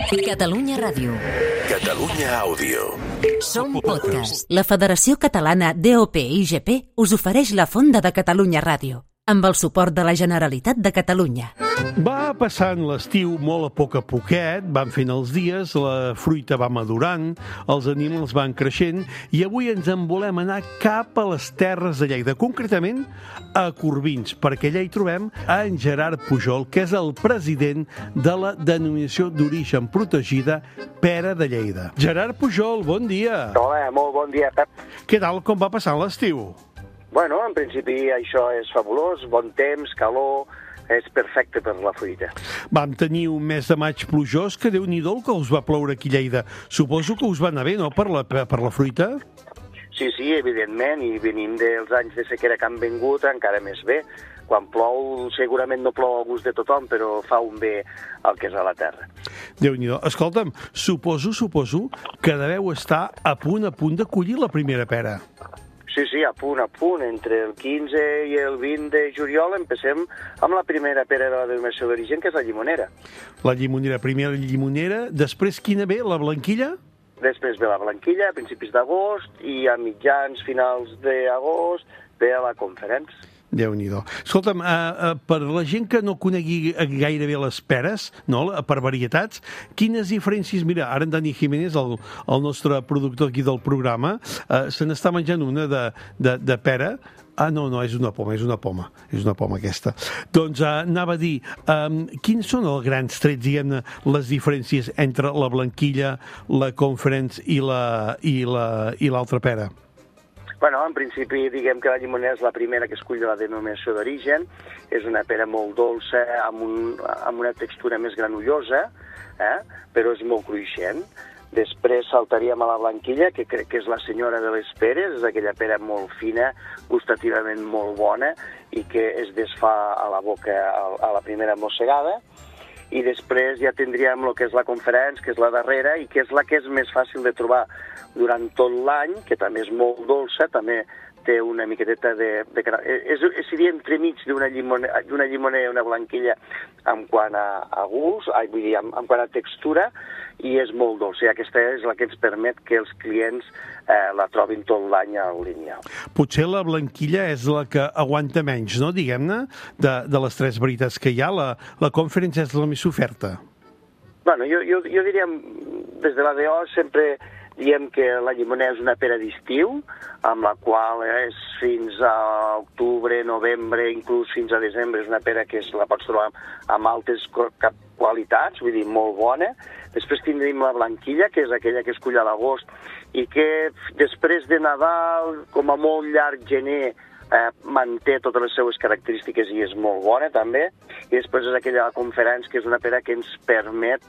Catalunya Ràdio. Catalunya Àudio. Som podcast. La Federació Catalana DOP-IGP us ofereix la Fonda de Catalunya Ràdio, amb el suport de la Generalitat de Catalunya. Va passant l'estiu molt a poc a poquet, van fent els dies, la fruita va madurant, els animals van creixent i avui ens en volem anar cap a les terres de Lleida, concretament a Corbins, perquè allà hi trobem a en Gerard Pujol, que és el president de la denominació d'origen protegida Pera de Lleida. Gerard Pujol, bon dia. Hola, molt bon dia, Pep. Què tal, com va passant l'estiu? Bueno, en principi això és fabulós, bon temps, calor, és perfecte per la fruita. Vam tenir un mes de maig plujós, que Déu-n'hi-do el que us va ploure aquí a Lleida. Suposo que us va anar bé, no?, per la fruita? Sí, evidentment, i venim dels anys de sequera que han vingut, encara més bé. Quan plou, segurament no plou a gust de tothom, però fa un bé al que és a la terra. Déu-n'hi-do. Escolta'm, suposo que deveu estar a punt de collir la primera pera. Sí, a punt. Entre el 15 i el 20 de juliol empecem amb la primera pera de la denominació d'origen, que és la llimonera. La llimonera, primer la llimonera, després quina ve, la blanquilla? Després ve la blanquilla, a principis d'agost, i a mitjans, finals d'agost, ve a la conferència. Déu-n'hi-do. Escolta'm, per la gent que no conegui gairebé les peres, no, per varietats, quines diferències... Mira, ara en Dani Jiménez, el nostre productor aquí del programa, se n'està menjant una de pera. Ah, no, és una poma aquesta. Doncs anava a dir, quins són els grans trets, diguem-ne, les diferències entre la blanquilla, la conference i l'altra pera? Bueno, en principi, diguem que la llimonera és la primera que escull de la denominació d'origen. És una pera molt dolça, amb una textura més granullosa, però és molt cruixent. Després saltaríem a la blanquilla, que crec que és la senyora de les peres, és aquella pera molt fina, gustativament molt bona, i que es desfà a la boca a la primera mossegada. I després ja tindríem el que és la conferència, que és la darrera, i que és la que és més fàcil de trobar durant tot l'any, que també és molt dolça, també té una miqueteta seria entremig d'una llimonera i una blanquilla en quant a gust, vull dir, en quant a textura, i és molt dolça. I aquesta és la que ens permet que els clients la trobin tot l'any al lineal. Potser la blanquilla és la que aguanta menys, no?, diguem-ne, de les tres varietats que hi ha. La conferència és la més oferta. Bueno, jo diria, des de la DO sempre diem que la llimonera és una pera d'estiu, amb la qual és fins a octubre, novembre, inclús fins a desembre, és una pera que la pots trobar amb altes qualitats, vull dir, molt bona. Després tindrem la blanquilla, que és aquella que es cull a l'agost, i que després de Nadal, com a molt llarg gener, manté totes les seues característiques i és molt bona també. I després és aquella conferència, que és una pera que ens permet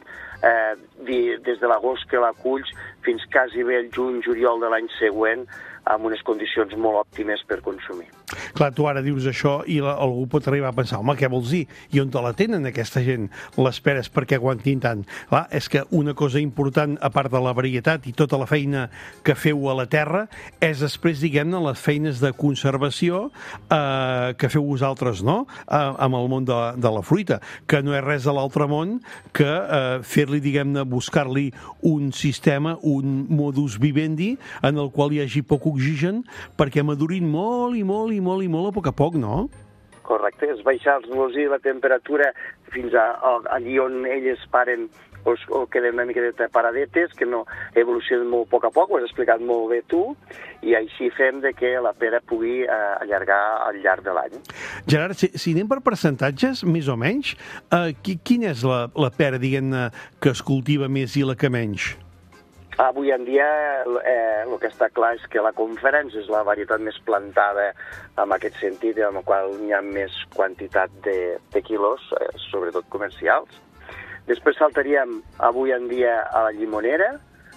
des de l'agost que la culls fins quasi bé el juny-juliol de l'any següent, amb unes condicions molt òptimes per consumir. Clar, tu ara dius això i algú pot arribar a pensar, home, què vols dir? I on te la tenen aquesta gent, les peres, perquè aguantin tant? Clar, és que una cosa important, a part de la varietat i tota la feina que feu a la terra, és després, diguem-ne, les feines de conservació que feu vosaltres, no?, amb el món de la fruita, que no és res de l'altre món que fer-li, diguem-ne, buscar-li un sistema, un modus vivendi, en el qual hi hagi poc oxigen perquè madurin molt a poc, no? Correcte, és baixar-los la temperatura fins allí on elles paren o queden una mica de paradetes, que no evolucionen molt a poc, ho has explicat molt bé tu, i així fem que la pera pugui allargar al llarg de l'any. Gerard, si anem per percentatges, més o menys, quina és la pera, diguem-ne, que es cultiva més i la que menys? Avui en dia el que està clar és que la conferència és la varietat més plantada en aquest sentit, en la qual hi ha més quantitat de quilos, sobretot comercials. Després saltaríem avui en dia a la llimonera,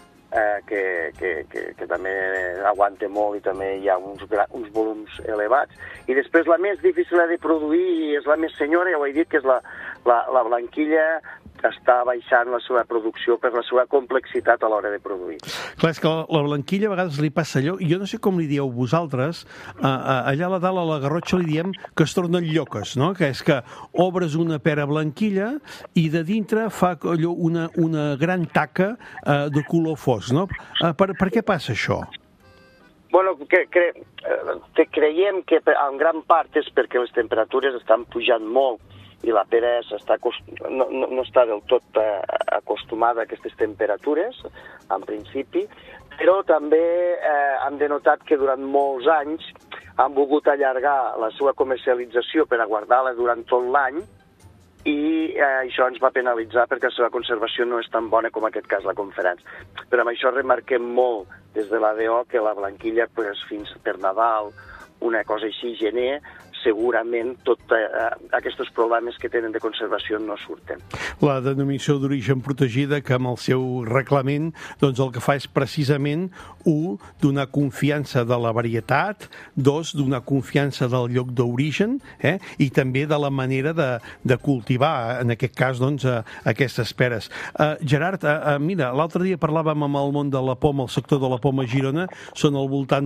que també aguanta molt i també hi ha uns volums elevats. I després la més difícil de produir i és la més senyora, ja ho he dit, que és la blanquilla, està baixant la seva producció per la seva complexitat a l'hora de produir. Clar, és que la blanquilla a vegades li passa allò, i jo no sé com li dieu vosaltres, allà a dalt a la Garrotxa li diem que es tornen lloques, no? Que és que obres una pera blanquilla i de dintre fa allò una gran taca de color fosc, no? Per què passa això? Bueno, creiem que en gran part és perquè les temperatures estan pujant molt i la pera no està del tot acostumada a aquestes temperatures, en principi, però també hem denotat que durant molts anys han volgut allargar la seva comercialització per a guardar-la durant tot l'any i això ens va penalitzar perquè la seva conservació no és tan bona com en aquest cas la Conference. Però amb això remarquem molt des de l'ADO que la blanquilla fins per Nadal, una cosa així, gener, segurament tots aquests problemes que tenen de conservació no surten. La denominació d'origen protegida, que amb el seu reglament doncs el que fa és precisament, 1, donar confiança de la varietat, 2, donar confiança del lloc d'origen, i també de la manera de cultivar, en aquest cas, doncs, aquestes peres. Gerard, mira, l'altre dia parlàvem amb el món de la poma, el sector de la poma a Girona, són al voltant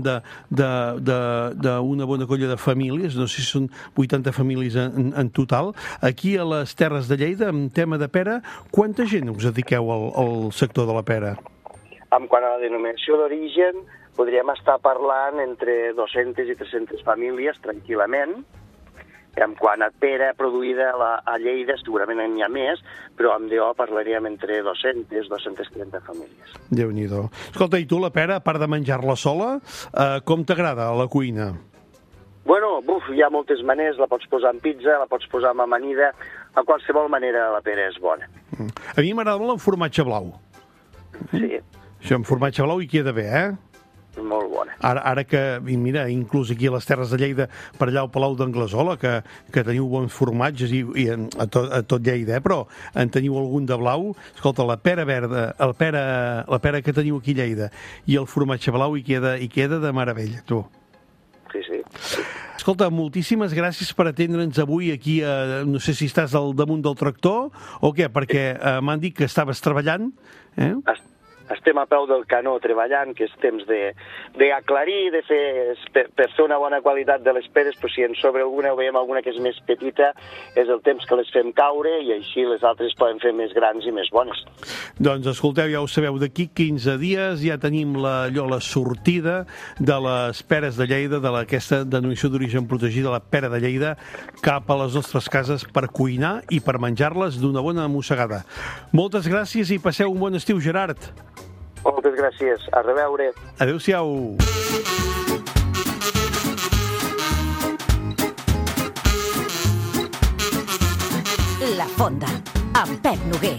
d'una bona colla de famílies, no sé si són 80 famílies en total. Aquí a les Terres de Lleida, en tema de pera, quanta gent us dediqueu al sector de la pera? En quant a la denominació d'origen, podríem estar parlant entre 200 i 300 famílies tranquil·lament. En quant a pera produïda a Lleida, segurament n'hi ha més, però amb DO parlaríem entre 200-230 famílies. Déu-n'hi-do. Escolta, i tu la pera, a part de menjar-la sola, com t'agrada a la cuina? Bueno, hi ha moltes maneres, la pots posar en pizza, la pots posar en amanida, de qualsevol manera la pera és bona. A mi m'agrada molt el formatge blau. Sí. Això, amb formatge blau hi queda bé, Molt bona. Ara que, mira, inclús aquí a les Terres de Lleida, per allà al Palau d'Anglesola, que teniu bons formatges i a tot Lleida, però en teniu algun de blau, escolta, la pera verda, la pera que teniu aquí a Lleida i el formatge blau hi queda de meravella, tu. Sí. Escolta, moltíssimes gràcies per atendre'ns avui aquí, no sé si estàs al damunt del tractor o què, perquè m'han dit que estaves treballant. Estem a peu del canó treballant, que és temps d'aclarir, per fer una bona qualitat de les peres, però si en sobre alguna o veiem alguna que és més petita, és el temps que les fem caure i així les altres poden fer més grans i més bones. Doncs escolteu, ja ho sabeu, d'aquí 15 dies ja tenim la sortida de les peres de Lleida, d'aquesta denominació d'origen protegida, la pera de Lleida, cap a les nostres cases per cuinar i per menjar-les d'una bona mossegada. Moltes gràcies i passeu un bon estiu, Gerard. Moltes gràcies. A reveure. Adéu-siau. La Fonda, amb Pep Noguer.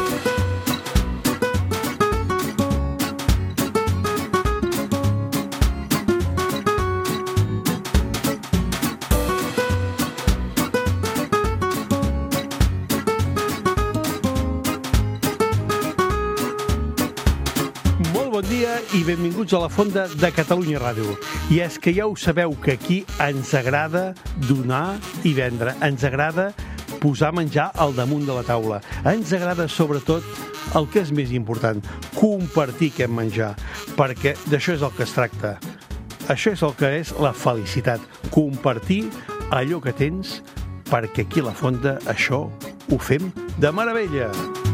Bon dia i benvinguts a la Fonda de Catalunya Ràdio. I és que ja ho sabeu que aquí ens agrada donar i vendre. Ens agrada posar menjar al damunt de la taula. Ens agrada, sobretot, el que és més important, compartir aquest menjar, perquè d'això és el que es tracta. Això és el que és la felicitat, compartir allò que tens, perquè aquí a la Fonda això ho fem de meravella.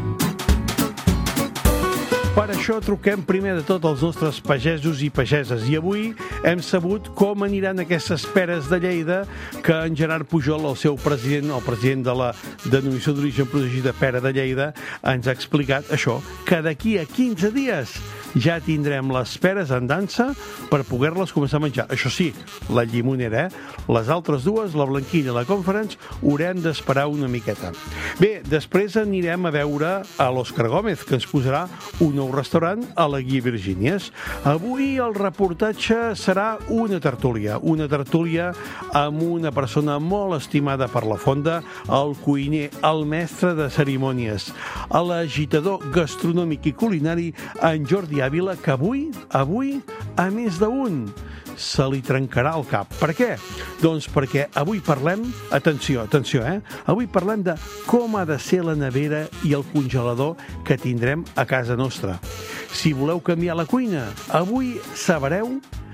Per això truquem primer de tot als nostres pagesos i pageses i avui hem sabut com aniran aquestes peres de Lleida que en Gerard Pujol, el seu president, el president de la denominació d'origen protegida Pera de Lleida, ens ha explicat això, que d'aquí a 15 dies ja tindrem les peres en dansa per poder-les començar a menjar. Això sí, la llimonera, Les altres dues, la Blanquilla i la Conference, haurem d'esperar una miqueta. Bé, després anirem a veure a l'Òscar Gómez, que ens posarà un nou restaurant a la Guia Virgínies. Avui el reportatge serà una tertúlia amb una persona molt estimada per la Fonda, el cuiner, el mestre de cerimònies, l'agitador gastronòmic i culinari, en Jordi Ávila, que avui, a més d'un. se li trencarà el cap. Per què? Doncs perquè avui parlem, atenció, avui parlem de com ha de ser la nevera i el congelador que tindrem a casa nostra. Si voleu canviar la cuina, avui sabreu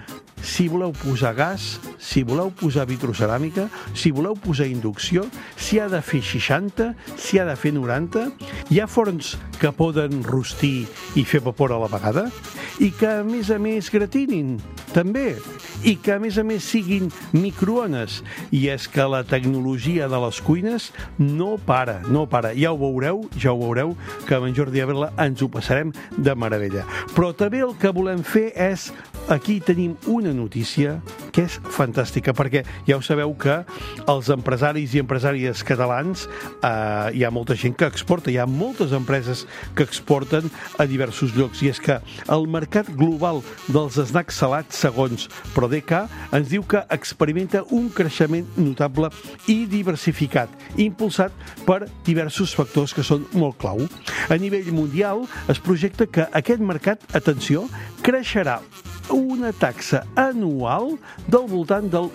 si voleu posar gas, si voleu posar vitroceràmica, si voleu posar inducció, si ha de fer 60, si ha de fer 90. Hi ha forns que poden rostir i fer vapor a la vegada i que, a més, gratinin, també. I que, a més, siguin microones. I és que la tecnologia de les cuines no para. Ja ho veureu, que amb en Jordi Abela ens ho passarem de meravella. Però també el que volem fer és... Aquí tenim una notícia que és fantàstica, perquè ja ho sabeu que els empresaris i empresàries catalans, hi ha molta gent que exporta, hi ha moltes empreses que exporten a diversos llocs, i és que el mercat global dels snacks salats, segons Prodeca, ens diu que experimenta un creixement notable i diversificat, impulsat per diversos factors que són molt clau. A nivell mundial es projecta que aquest mercat, atenció, creixerà una taxa anual del voltant del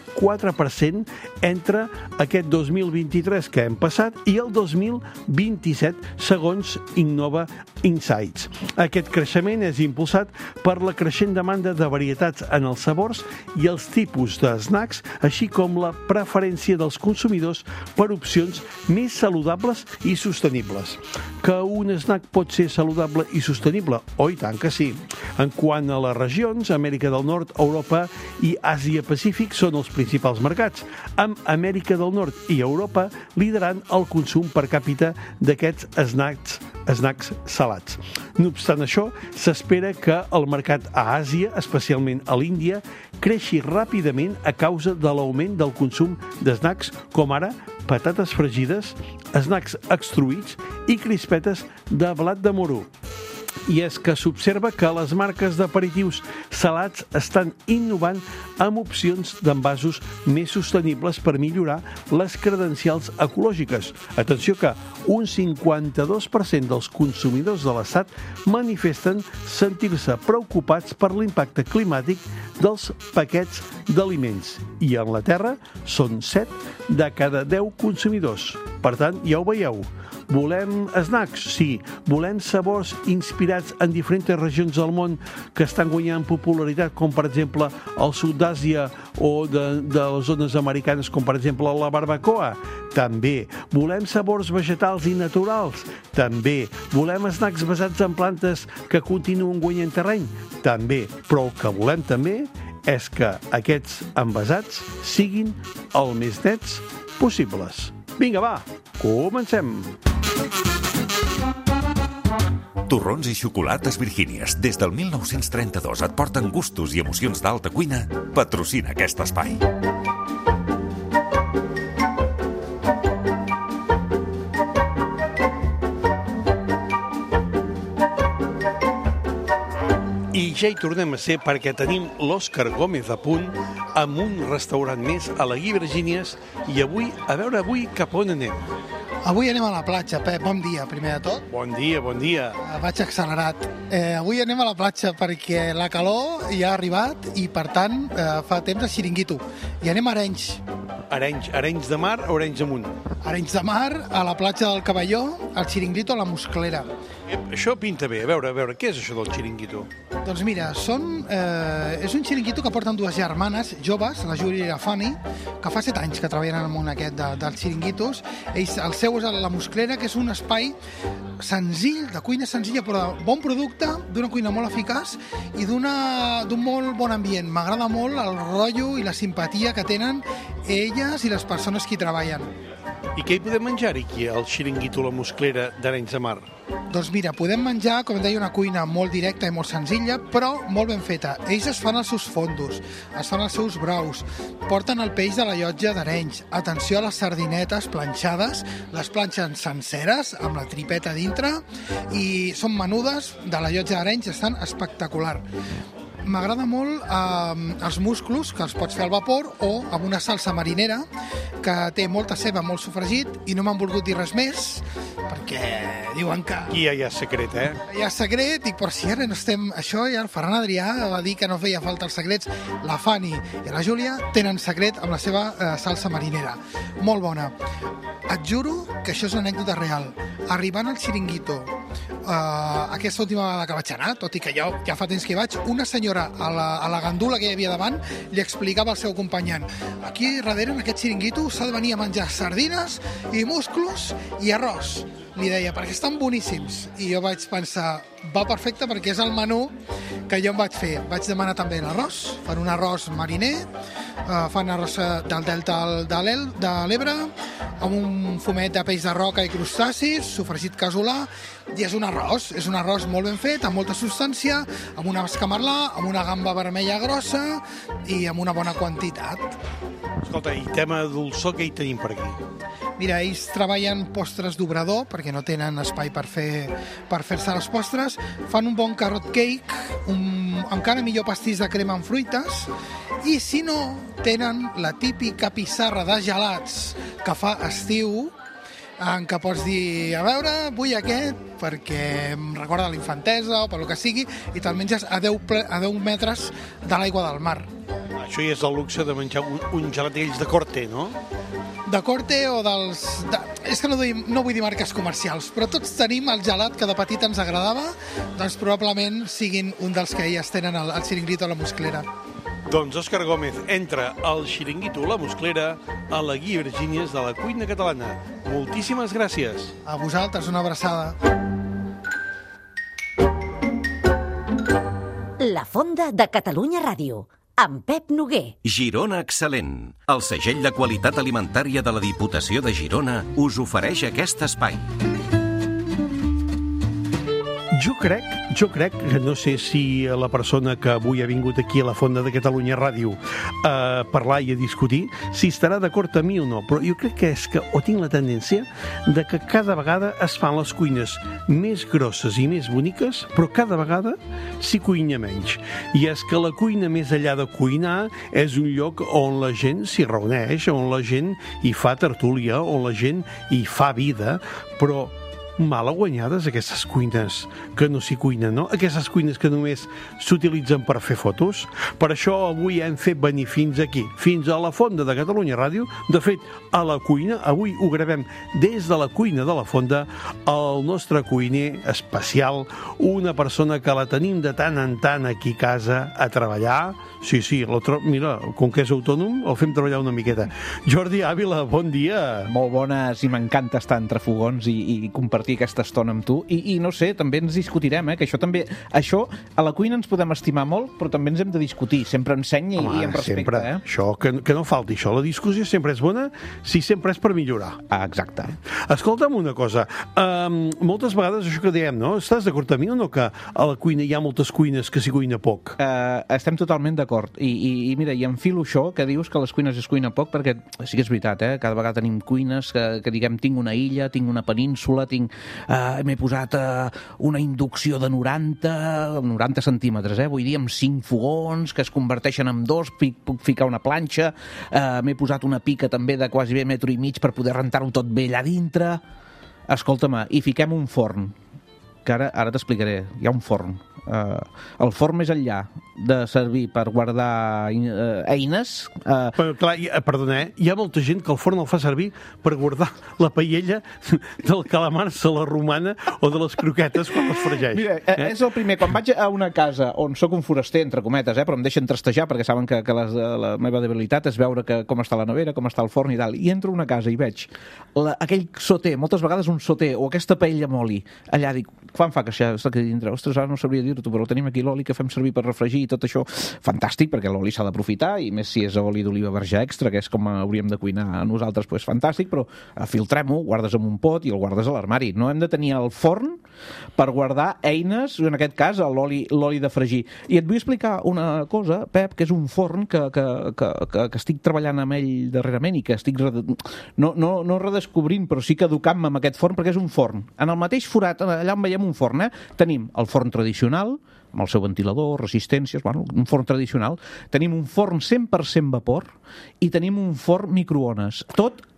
4% entre aquest 2023 que hem passat i el 2027, segons Innova Insights. Aquest creixement és impulsat per la creixent demanda de varietats en els sabors i els tipus de snacks, així com la preferència dels consumidors per opcions més saludables i sostenibles. Que un snack pot ser saludable i sostenible? Oh, i tant que sí. En quant a les regions, Amèrica del Nord, Europa i Àsia-Pacífic són els principals mercats, amb Amèrica del Nord i Europa liderant el consum per càpita d'aquests snacks salats. No obstant això, s'espera que el mercat a Àsia, especialment a l'Índia, creixi ràpidament a causa de l'augment del consum d'snacks com ara patates fregides, snacks extruïts i crispetes de blat de moro. I és que s'observa que les marques d'aperitius salats estan innovant amb opcions d'envasos més sostenibles per millorar les credencials ecològiques. Atenció que un 52% dels consumidors de l'Estat manifesten sentir-se preocupats per l'impacte climàtic dels paquets d'aliments. I a Anglaterra són 7 de cada 10 consumidors. Per tant, ja ho veieu. Volem snacks? Sí. Volem sabors inspirats en diferents regions del món que estan guanyant popularitat, com per exemple al sud d'Àsia o de les zones americanes, com per exemple la barbacoa? També. Volem sabors vegetals i naturals? També. Volem snacks basats en plantes que continuen guanyant terreny? També. Però el que volem també és que aquests envasats siguin el més nets possibles. Vinga, va, comencem! Torrons i xocolates Virgínies, des del 1932 et porten gustos i emocions d'alta cuina. Patrocina aquest espai. I ja hi tornem a ser perquè tenim l'Òscar Gómez a punt amb un restaurant més a la Guia Virgínies i avui cap on anem. Avui anem a la platja, Pep, bon dia, primer de tot. Bon dia. Vaig accelerat. Avui anem a la platja perquè la calor ja ha arribat i, per tant, fa temps de xiringuito. I anem a Arenys. Arenys de Mar o Arenys Amunt? Arenys de Mar, a la platja del Cavalló, al xiringuito a la Musclera. Això pinta bé. A veure, què és això del xiringuito? Doncs mira, és un xiringuito que porten dues germanes joves, la Júlia i la Fanny, que fa 7 anys que treballen en el món aquest dels xiringuitos. El seu és a la Musclera, que és un espai senzill, de cuina senzilla, però de bon producte, d'una cuina molt eficaç i d'un molt bon ambient. M'agrada molt el rotllo i la simpatia que tenen elles i les persones que hi treballen. I què hi podem menjar aquí, al xiringuito La Musclera d'Arenys de Mar? Doncs mira, podem menjar, com deia, una cuina molt directa i molt senzilla, però molt ben feta. Ells es fan els seus fondos, es fan els seus braus, porten el peix de la llotja d'Arenys. Atenció a les sardinetes planxades, les planxen senceres, amb la tripeta dintre, i són menudes de la llotja d'Arenys, estan espectacular. M'agrada molt els musclos, que els pots fer al vapor, o amb una salsa marinera, que té molta ceba, molt sofregit, i no m'han volgut dir res més, perquè diuen que... Aquí ja hi ha secret, Hi ha secret, i per si ara no estem... Això ja el Ferran Adrià va dir que no feia falta els secrets. La Fanny i la Júlia tenen secret amb la seva salsa marinera. Molt bona. Et juro que això és una anècdota real. Arribant al Xiringuito, aquesta última vegada que vaig anar, tot i que jo ja fa temps que hi vaig, una senyora a la gandula que hi havia davant li explicava al seu companyant: aquí darrere, en aquest Xiringuito, s'ha de venir a menjar sardines i musclos i arròs. Li deia, perquè estan boníssims. I jo vaig pensar, va perfecte, perquè és el menú que jo em vaig fer. Vaig demanar també l'arròs, fan un arròs mariner, fan arròs del delta de l'Ebre, amb un fumet de peix de roca i crustacis, sofregit casolà, i és un arròs molt ben fet, amb molta substància, amb una escamarlà, amb una gamba vermella grossa i amb una bona quantitat. Escolta, i tema dolçó, què hi tenim per aquí? Mira, ells treballen postres d'obrador, perquè no tenen espai per fer-se les postres. Fan un bon carrot cake, encara millor pastís de crema amb fruites, i si no, tenen la típica pissarra de gelats que fa estiu, en què pots dir, a veure, vull aquest, perquè em recorda la infantesa o per lo que sigui, i te'l menges a 10 metres de l'aigua del mar. Això ja és el luxe de menjar un gelat d'ells de Corte, no? De Corte o dels... És que no vull dir marques comercials, però tots tenim el gelat que de petit ens agradava, doncs probablement siguin un dels que elles tenen al Xiringuito a la Musclera. Doncs Òscar Gómez entra al Xiringuito la Musclera a la Guia Virgínies de la cuina catalana. Moltíssimes gràcies. A vosaltres, una abraçada. La Fonda de Catalunya Ràdio, amb Pep Noguer. Girona Excel·lent. El segell de qualitat alimentària de la Diputació de Girona us ofereix aquest espai. Jo crec que no sé si la persona que avui ha vingut aquí a la Fonda de Catalunya Ràdio a parlar i a discutir, si estarà d'acord amb mi o no, però jo crec que és que, o tinc la tendència, de que cada vegada es fan les cuines més grosses i més boniques, però cada vegada s'hi cuina menys. I és que la cuina, més enllà de cuinar, és un lloc on la gent s'hi reuneix, on la gent hi fa tertúlia, on la gent hi fa vida, però mal guanyades aquestes cuines que no s'hi cuinen, no? Aquestes cuines que només s'utilitzen per fer fotos. Per això avui hem fet venir fins aquí, fins a la Fonda de Catalunya Ràdio. De fet, a la cuina, avui ho gravem des de la cuina de la Fonda, el nostre cuiner especial, una persona que la tenim de tant en tant aquí a casa a treballar. Sí, mira, com que és autònom, el fem treballar una miqueta. Jordi Ávila, bon dia. Molt bones, i m'encanta estar entre fogons i compartir aquesta estona amb tu. I no sé, també ens discutirem, que això a la cuina ens podem estimar molt, però també ens hem de discutir, sempre amb seny i amb respecte. Sempre, això, que no falti això. La discussió sempre és bona si sempre és per millorar. Exacte. Escolta'm una cosa, moltes vegades això que dèiem, no? Estàs d'acord amb mi o no que a la cuina hi ha moltes cuines que s'hi cuina poc? Estem totalment d'acord. I mira, i enfilo això, que dius que a les cuines es cuina poc, perquè sí que és veritat, cada vegada tenim cuines que diguem, tinc una illa, tinc una península, m'he posat una inducció de 90 centímetres, vull dir, amb 5 fogons que es converteixen en 2, puc ficar una planxa, m'he posat una pica també de quasi bé 1,5 metres per poder rentar-ho tot bé allà dintre. Escolta-me, i fiquem un forn, que ara t'explicaré, hi ha un forn. El forn més enllà de servir per guardar eines... Però, clar, perdona, hi ha molta gent que el forn el fa servir per guardar la paella del calamar a la romana o de les croquetes quan les fregeix. Mira, és el primer. Quan vaig a una casa on sóc un foraster, entre cometes, però em deixen trastejar perquè saben que la meva debilitat és veure com està la nevera, com està el forn i tal, i entro a una casa i veig aquell soter, moltes vegades un soter, o aquesta paella amb oli, allà dic, quan fa que això està aquí dintre? Ostres, ara no sabria dir-ho, però tenim aquí l'oli que fem servir per refregir i tot això. Fantàstic, perquè l'oli s'ha d'aprofitar, i més si és oli d'oliva verge extra, que és com hauríem de cuinar a nosaltres, doncs fantàstic, però filtrem-ho, guardes en un pot i el guardes a l'armari. No hem de tenir el forn per guardar eines, en aquest cas l'oli de fregir. I et vull explicar una cosa, Pep, que és un forn que estic treballant amb ell darrerament i que estic no redescobrint, però sí que educant-me amb aquest forn, perquè és un forn. En el mateix forat, allà on veiem un forn, tenim el forn tradicional, amb el seu ventilador, resistències, un forn tradicional. Tenim un forn 100% vapor i tenim un forn microones. Tot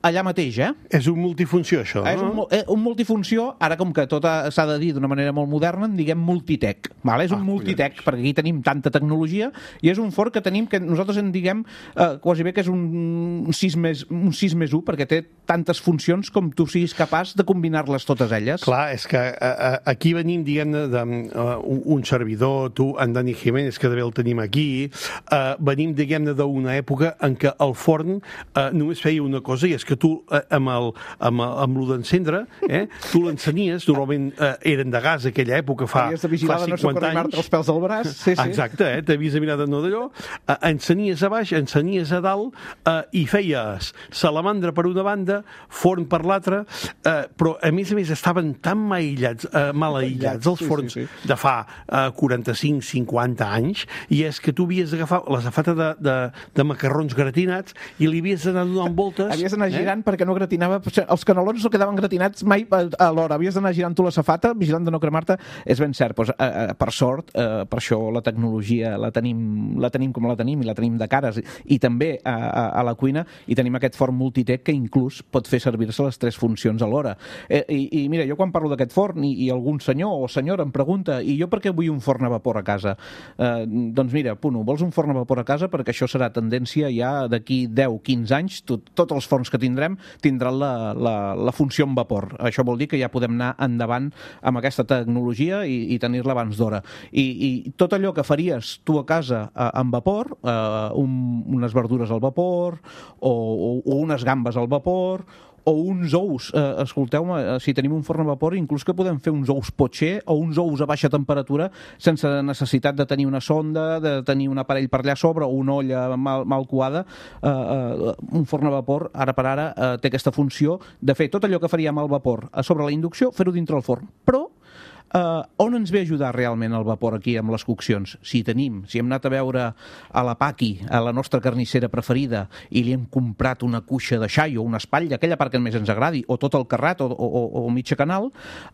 allà mateix, És un multifunció, això, no? És un multifunció, ara com que tot s'ha de dir d'una manera molt moderna, en diguem multitech. És un multitech, perquè aquí tenim tanta tecnologia, i és un forn que tenim, que nosaltres en diguem quasi bé que és un 6+1, perquè té tantes funcions com tu siguis capaç de combinar-les totes elles. Clar, és que aquí venim, diguem-ne, d'un servidor, tu, en Dani Jiménez, que també el tenim aquí, venim, diguem-ne, d'una època en què el forn només feia una cosa, i és que tu, amb lo d'encendre, tu l'encenies, normalment eren de gas aquella època, fa 50 anys. Els pèls del braç, sí. Exacte, t'havies de mirar de no d'allò, encenies a baix, encenies a dalt, i feies salamandra per una banda, forn per l'altra, però a més estaven tan mal aïllats els forns de fa 45-50 anys, i és que tu havies d'agafar la safata de macarrons gratinats i li havies d'anar donant voltes. Havies d'anar girant perquè no gratinava, els canelons no quedaven gratinats mai alhora, havies d'anar girant tu la safata, vigilant de no cremar-te. És ben cert, per sort, per això la tecnologia la tenim com la tenim, i la tenim de cares, i també a la cuina, i tenim aquest forn multitech que inclús pot fer servir-se les 3 funcions alhora. I mira, jo quan parlo d'aquest forn i algun senyor o senyora em pregunta, i jo per què vull un forn a vapor a casa? Doncs mira, Puno, vols un forn a vapor a casa perquè això serà tendència ja d'aquí 10-15 anys, tots els forns que tindrem tindran la funció en vapor. Això vol dir que ja podem anar endavant amb aquesta tecnologia i tenir-la abans d'hora. I tot allò que faries tu a casa amb vapor, unes verdures al vapor, o unes gambes al vapor, o uns ous, escolteu-me, si tenim un forn a vapor, inclús que podem fer uns ous potxer o uns ous a baixa temperatura sense necessitat de tenir una sonda, de tenir un aparell per allà a sobre o una olla mal coada. Un forn a vapor, ara per ara, té aquesta funció de fer tot allò que faríem al vapor a sobre la inducció, fer-ho dintre el forn. Però on ens ve a ajudar realment el vapor aquí amb les coccions? Si hem anat a veure a la Paqui, a la nostra carnissera preferida, i li hem comprat una cuixa de xai o una espatlla, aquella part que més ens agradi, o tot el carrat o mitja canal,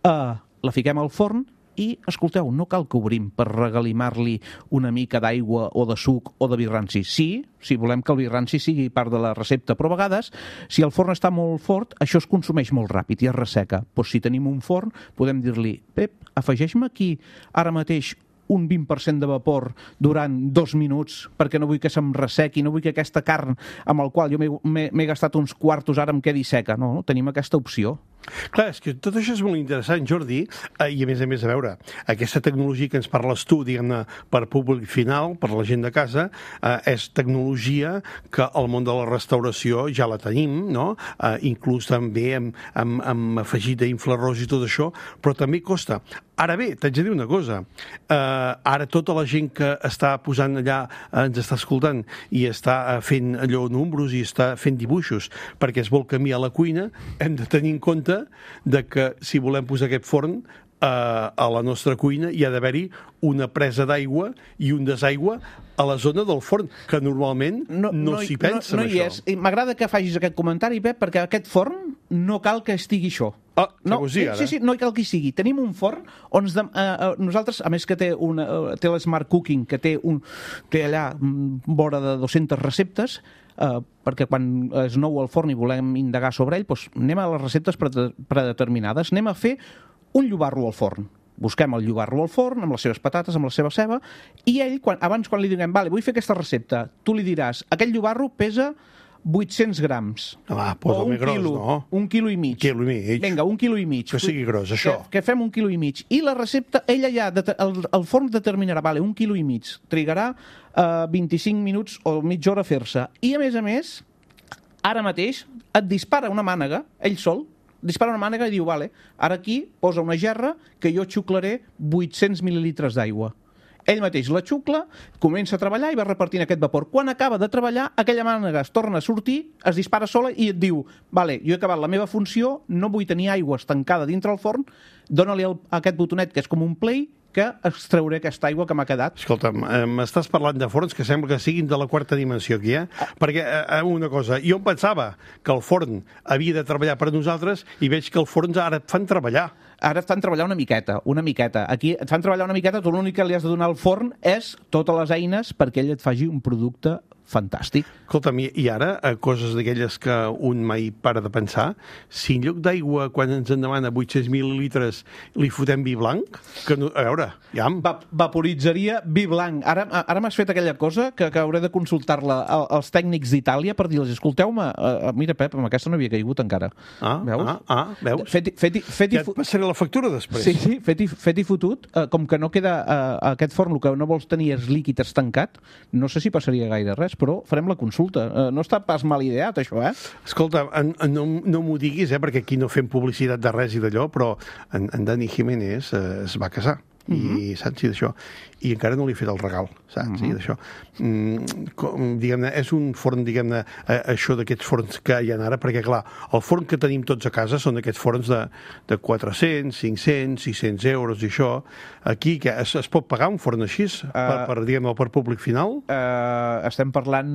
la fiquem al forn i, escolteu, no cal que obrim per regalimar-li una mica d'aigua o de suc o de vi ranci. Sí, si volem que el vi ranci sigui part de la recepta, però a vegades, si el forn està molt fort, això es consumeix molt ràpid i es resseca. Doncs si tenim un forn, podem dir-li: Pep, afegeix-me aquí ara mateix un 20% de vapor durant 2 minuts, perquè no vull que se'm ressequi, no vull que aquesta carn amb el qual jo m'he gastat uns quartos ara em quedi seca. No, tenim aquesta opció. Clar, és que tot això és molt interessant, Jordi, i a més, a veure, aquesta tecnologia que ens parles tu, diguem-ne, per públic final, per la gent de casa, és tecnologia que al món de la restauració ja la tenim, no? Inclús també amb afegit d'infrarroig i tot això, però també costa. Ara bé, t'haig de dir una cosa, ara tota la gent que està posant allà, ens està escoltant i està fent allò números i està fent dibuixos perquè es vol canviar la cuina, hem de tenir en compte de que si volem posar aquest forn a la nostra cuina hi ha d'haver-hi una presa d'aigua i un desaigua a la zona del forn, que normalment no s'hi pensa en això. M'agrada que facis aquest comentari, Pep, perquè aquest forn no cal que estigui això. Sí, no cal que hi sigui. Tenim un forn on nosaltres, a més que té l'Smart Cooking, que té allà vora de 200 receptes, perquè quan és nou al forn i volem indagar sobre ell, doncs anem a les receptes predeterminades, anem a fer un llobarro al forn. Busquem el llobarro al forn, amb les seves patates, amb la seva ceba, i ell, quan li diguem, vale, vull fer aquesta recepta, tu li diràs, aquest llobarro pesa 800 grams. Posa més gros, no? 1,5 quilo. Vinga, 1,5 quilo. Que sigui gros, això. Que fem 1,5 quilo. I la recepta, ella ja, el forn determinarà, vale, 1,5 quilo. Trigarà 25 minuts o mitja hora a fer-se. I a més, ara mateix, et dispara una mànega, ell sol, dispara una mànega i diu, vale, ara aquí posa una gerra que jo xuclaré 800 mil·lilitres d'aigua. Ell mateix la xucla, comença a treballar i va repartint aquest vapor. Quan acaba de treballar, aquella mànega es torna a sortir, es dispara sola i et diu, vale, jo he acabat la meva funció, no vull tenir aigua estancada dintre el forn, dóna-li aquest botonet que és com un play, que extrauré aquesta aigua que m'ha quedat. Escolta, m'estàs parlant de forns que sembla que siguin de la 4ª dimensió aquí, Perquè, una cosa, jo em pensava que el forn havia de treballar per nosaltres i veig que els forns ara fan treballar. Ara et fan treballar una miqueta. Aquí et fan treballar una miqueta, tu l'únic que li has de donar al forn és totes les eines perquè ell et faci un producte fantàstic. Escolta'm, i ara, coses d'aquelles que un mai para de pensar, si en lloc d'aigua, quan ens en demana 800 mil·lilitres, li fotem vi blanc, que no, a veure, ja... Vaporitzaria vi blanc. Ara m'has fet aquella cosa que hauré de consultar-la als tècnics d'Itàlia per dir-los, escolteu-me, mira, Pep, amb aquesta no havia caigut encara. Veus? Veus? Ja et passaré la factura després. Sí, fet i fotut, com que no queda aquest forn, el que no vols tenir és líquid estancat, no sé si passaria gaire res, però farem la consulta. No està pas mal ideat, això, eh? Escolta, no m'ho diguis, perquè aquí no fem publicitat de res i d'allò, però en Dani Jiménez es va casar. I saps, i d'això, i encara no li he fet el regal, saps, i d'això diguem-ne, és un forn, diguem-ne, això d'aquests forns que hi ha ara, perquè clar, el forn que tenim tots a casa són aquests forns de 400, 500, 600 euros i això, aquí que es pot pagar un forn així diguem-ne, per públic final? Estem parlant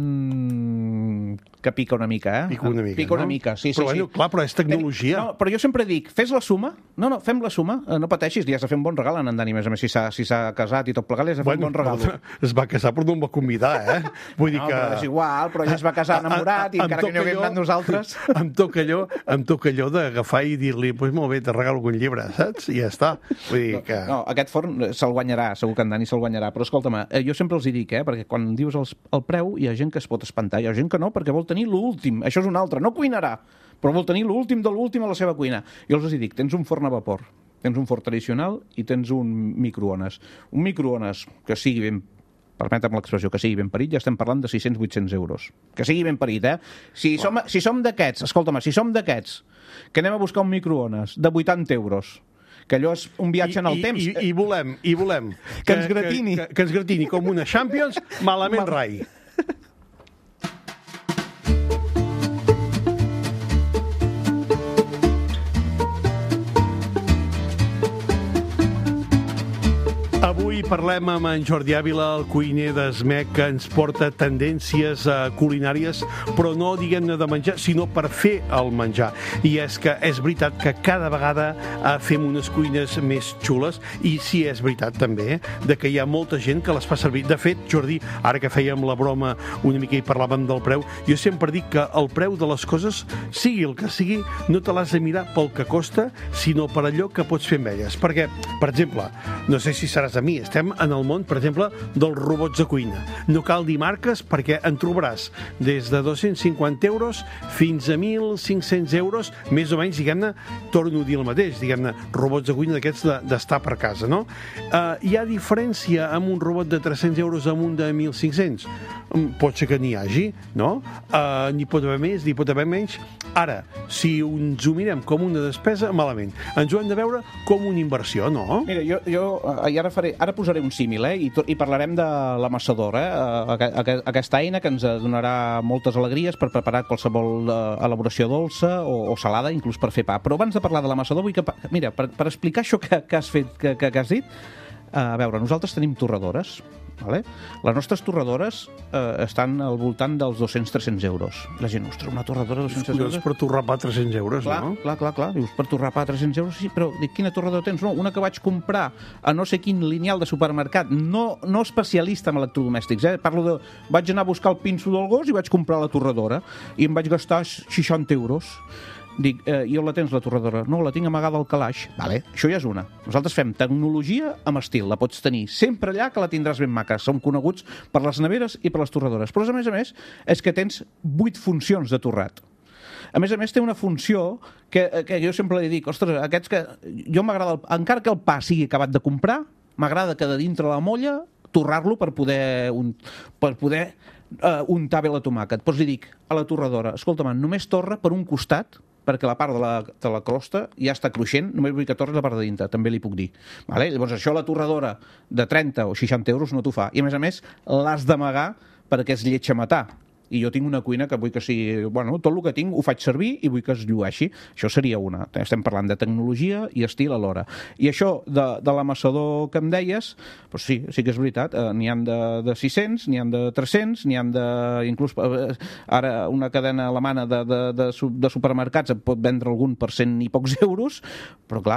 que pica una mica, Pica una mica, sí. Però bueno, clar, però és tecnologia. No, però jo sempre dic, fes la suma, fem la suma, no pateixis, li has de fer un bon regal a en Dani, a més, si s'ha casat i tot plegat, li has de fer un bon regal. Es va casar però no em va convidar, Vull dir que... però és igual, però ella es va casar enamorat i encara que no haguem anat nosaltres... Em toca allò d'agafar i dir-li, doncs molt bé, te regalo algun llibre, saps? I ja està. Vull dir que... No, aquest forn se'l guanyarà, segur que en Dani se'l guanyarà, però escolta'm, jo sempre els hi dic, perquè quan dius el preu hi ha gent que es pot espantar, hi ha gent que no, perquè vol tenir l'últim, això és un altre, no cuinarà, però vol tenir l'últim de l'últim a la seva cuina. Jo els hi dic, tens un forn a vapor, tens un forn tradicional i tens un microones. Un microones que sigui ben, permetem l'expressió, que sigui ben parit, ja estem parlant de 600-800 euros. Que sigui ben parit, Si som d'aquests, escolta'm, si som d'aquests, que anem a buscar un microones de 80 euros, que allò és un viatge en el temps. I volem que ens gratini. Que ens gratini com una Champions, malament rai. Avui parlem amb en Jordi Ávila, el cuiner d'Esmec, que ens porta tendències culinàries, però no, diguem-ne, de menjar, sinó per fer el menjar. I és que és veritat que cada vegada fem unes cuines més xules, i sí, és veritat també, de que hi ha molta gent que les fa servir. De fet, Jordi, ara que fèiem la broma una mica i parlàvem del preu, jo sempre dic que el preu de les coses, sigui el que sigui, no te l'has de mirar pel que costa, sinó per allò que pots fer amb elles. Perquè, per exemple, no sé si seràs a mi, estem en el món, per exemple, dels robots de cuina. No cal dir marques perquè en trobaràs des de 250 euros fins a 1.500 euros, més o menys, diguem-ne, torno a dir el mateix, diguem-ne, robots de cuina d'aquests d'estar per casa, no? Hi ha diferència amb un robot de 300 euros amb un de 1.500? Pot ser que n'hi hagi, no? N'hi pot haver més, n'hi pot haver menys. Ara, si ens ho mirem com una despesa, malament. Ens ho hem de veure com una inversió, no? Mira, ara posaré un símil, i parlarem de l'amassador, aquesta eina que ens donarà moltes alegries per preparar qualsevol elaboració dolça o salada, inclús per fer pa. Però abans de parlar de l'amassador, vull que... Mira, per explicar això que has fet, que has dit, a veure, nosaltres tenim torradores, vale? Les nostres torradores estan al voltant dels 200-300 euros. La gent, ostres, una torradora de 200 euros... Per torrar pa 300 euros, no? Clar. Dius, per torrar pa 300 euros, sí, però dic, quina torradora tens? No, una que vaig comprar a no sé quin lineal de supermercat, no especialista en electrodomèstics, Parlo de... Vaig anar a buscar el pinso del gos i vaig comprar la torradora i em vaig gastar 60 euros. Dic, i on la tens, la torradora? No, la tinc amagada al calaix. Vale, això ja és una. Nosaltres fem tecnologia amb estil. La pots tenir sempre allà, que la tindràs ben maca. Som coneguts per les neveres i per les torradores. Però, a més, és que tens 8 funcions de torrat. A més, té una funció que jo sempre li dic, ostres, aquests que... Jo m'agrada, encara que el pa sigui acabat de comprar, m'agrada que de dintre la molla torrar-lo per poder untar bé la tomàquet. Doncs li dic a la torradora, escolta'm, només torra per un costat, perquè la part de la crosta ja està cruixent, només vull que torres la part de dintre, també li puc dir. Vale? Llavors, això la torradora de 30 o 60 euros no t'ho fa. I, a més, l'has d'amagar perquè és lletja matar. i jo tinc una cuina que vull que sigui... Bueno, tot el que tinc ho faig servir i vull que es llueixi. Això seria una. Estem parlant de tecnologia i estil alhora. I això de l'amassador que em deies, doncs sí que és veritat. N'hi han de 600, n'hi han de 300, n'hi han de... Inclús ara una cadena alemana de supermercats et pot vendre algun per 100 i pocs euros, però clar,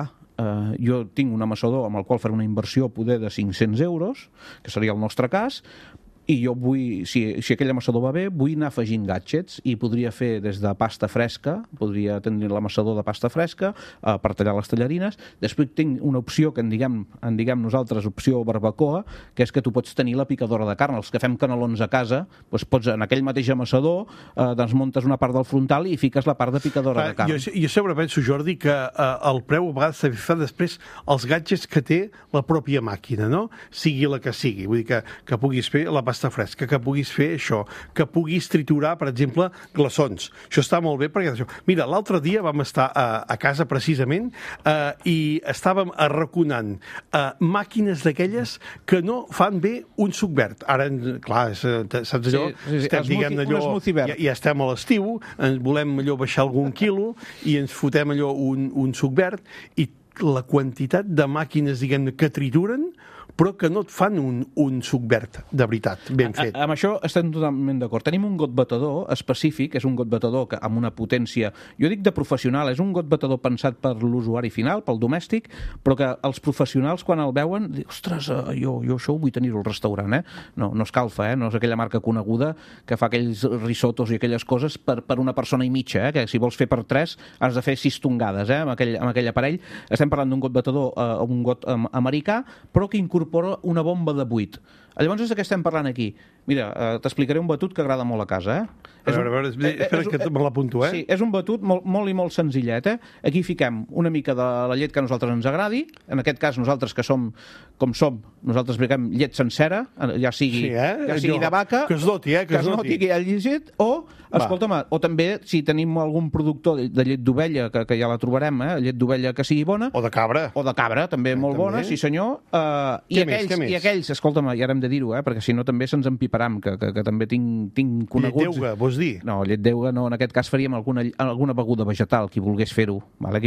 jo tinc un amassador amb el qual faré una inversió poder de 500 euros, que seria el nostre cas, i jo vull, si aquell amassador va bé, vull anar afegint gadgets i podria fer des de pasta fresca, podria tenir l'amassador de pasta fresca per tallar les tallarines. Després tinc una opció que en diguem nosaltres opció barbacoa, que és que tu pots tenir la picadora de carn. Els que fem canelons a casa, doncs pots en aquell mateix amassador doncs muntes una part del frontal i fiques la part de picadora de carn. Jo sempre penso, Jordi, que el preu a vegades fa després els gadgets que té la pròpia màquina, no? Sigui la que sigui. Vull dir que puguis fer la pasta fresca, que puguis fer això, que puguis triturar, per exemple, glaçons. Això està molt bé perquè... Mira, l'altre dia vam estar a casa precisament i estàvem arraconant màquines d'aquelles que no fan bé un suc verd. Ara, clar, saps allò? Sí. Estem, diguem allò, ja estem a l'estiu, ens volem allò baixar algun quilo i ens fotem allò un suc verd i la quantitat de màquines, diguem, que trituren però que no et fan un suc verd, de veritat, ben fet. Amb això estem totalment d'acord. Tenim un got batedor específic, és un got batedor amb una potència, jo dic de professional, és un got batedor pensat per l'usuari final, pel domèstic, però que els professionals, quan el veuen, diuen, ostres, jo això ho vull tenir-ho al restaurant, No escalfa, no és aquella marca coneguda que fa aquells risotos i aquelles coses per una persona i mitja, que si vols fer per 3 has de fer 6 tongades, amb aquell aparell. Estem parlant d'un got batedor, un got americà, però que incorpora una bomba de buit. Llavors és de què estem parlant aquí. Mira, t'explicaré un batut que agrada molt a casa, A veure, espera que me l'apunto, Sí, és un batut molt i molt senzillet, Aquí fiquem una mica de la llet que a nosaltres ens agradi, en aquest cas nosaltres que som com som, nosaltres fiquem llet sencera, ja sigui de vaca, que es noti, que es noti que hi ha llegit, o, escolta'm, o també si tenim algun productor de llet d'ovella, que ja la trobarem, llet d'ovella que sigui bona, o de cabra, també molt bona, sí senyor, i aquells, escolta'm, i ara hem de dir-ho, perquè si no també se'ns empiparam, que també tinc coneguts... Llet d'euga, vols dir? No, llet d'euga no, en aquest cas faríem alguna beguda vegetal, qui volgués fer-ho,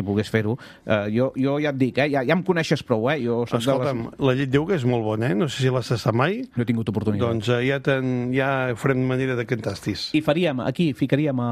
jo ja et dic, ja em coneixes prou, Escolta'm, la llet d'euga és molt bona, no sé si l'has tastat mai. No he tingut oportunitat. Doncs ja farem manera de que en tastis. I ficaríem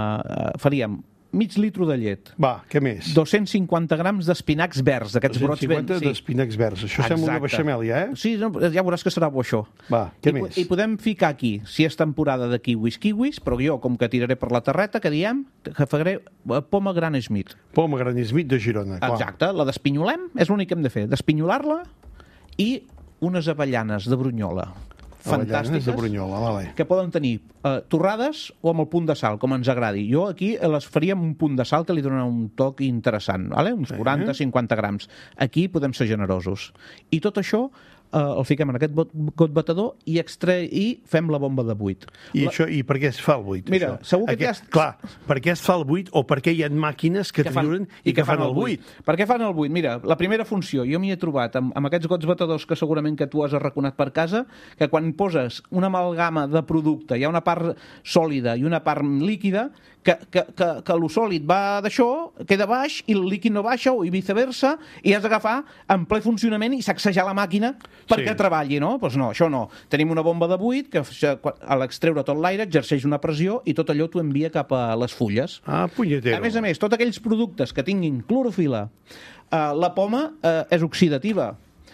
mig litro de llet. Va, què més? 250 grams d'espinacs verds, aquests brots verds. 250 d'espinacs verds. Això sembla una beixamel, ja, Sí, ja veuràs que serà bo, això. Va, què més? I podem ficar aquí, si és temporada de kiwis, però jo, com que tiraré per la terreta, que diem, que faré poma Granny Smith. Poma Granny Smith de Girona, clar. Exacte, la despinyolem, és l'únic que hem de fer, despinyolar-la i unes avellanes de brunyola. Fantàstiques, de brunyola, vale. Que poden tenir torrades o amb el punt de sal, com ens agradi. Jo aquí les faria amb un punt de sal que li dona un toc interessant, uns 40-50 grams. Aquí podem ser generosos. I tot això el fiquem en aquest got batedor i fem la bomba de buit. I per què es fa el buit? Mira, segur que clar, per què es fa el buit o per què hi ha màquines que trituren i que fan el buit? Per què fan el buit? Mira, la primera funció, jo m'hi he trobat amb aquests gots batedors que segurament que tu has arraconat per casa, que quan poses una amalgama de producte, hi ha una part sòlida i una part líquida, que el sòlid va d'això, queda baix i el líquid no baixa i viceversa, i has d'agafar en ple funcionament i sacsejar la màquina perquè treballi, no? Doncs no, això no. Tenim una bomba de buit que a l'extreure tot l'aire exerceix una pressió i tot allò t'ho envia cap a les fulles. Ah, punyetero. A més, tots aquells productes que tinguin clorofila, la poma és oxidativa.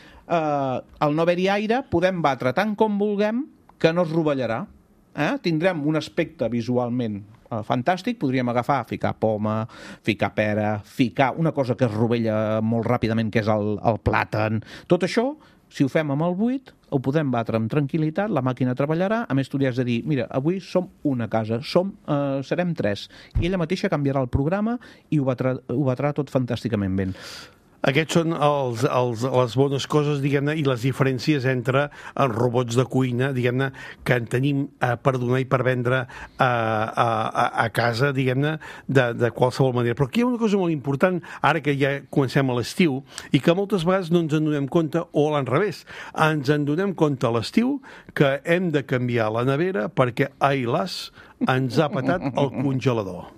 Al no haver-hi aire podem batre tant com vulguem que no es rovellarà. Tindrem un aspecte visualment fantàstic, podríem ficar poma, ficar pera, ficar una cosa que es rovella molt ràpidament, que és el plàtan. Tot això, si ho fem amb el buit, ho podem batre amb tranquil·litat, la màquina treballarà, a més tu li has de dir, mira, avui som una casa, serem 3, i ella mateixa canviarà el programa i ho batrà tot fantàsticament bé. Aquests són les bones coses, diguem-ne, i les diferències entre els robots de cuina, diguem-ne, que en tenim per donar i per vendre a casa, diguem-ne, de qualsevol manera. Però aquí hi ha una cosa molt important, ara que ja comencem a l'estiu, i que moltes vegades no ens en donem compte, o a l'enrevés, ens en donem compte a l'estiu que hem de canviar la nevera perquè, ai las, ens ha patat el congelador.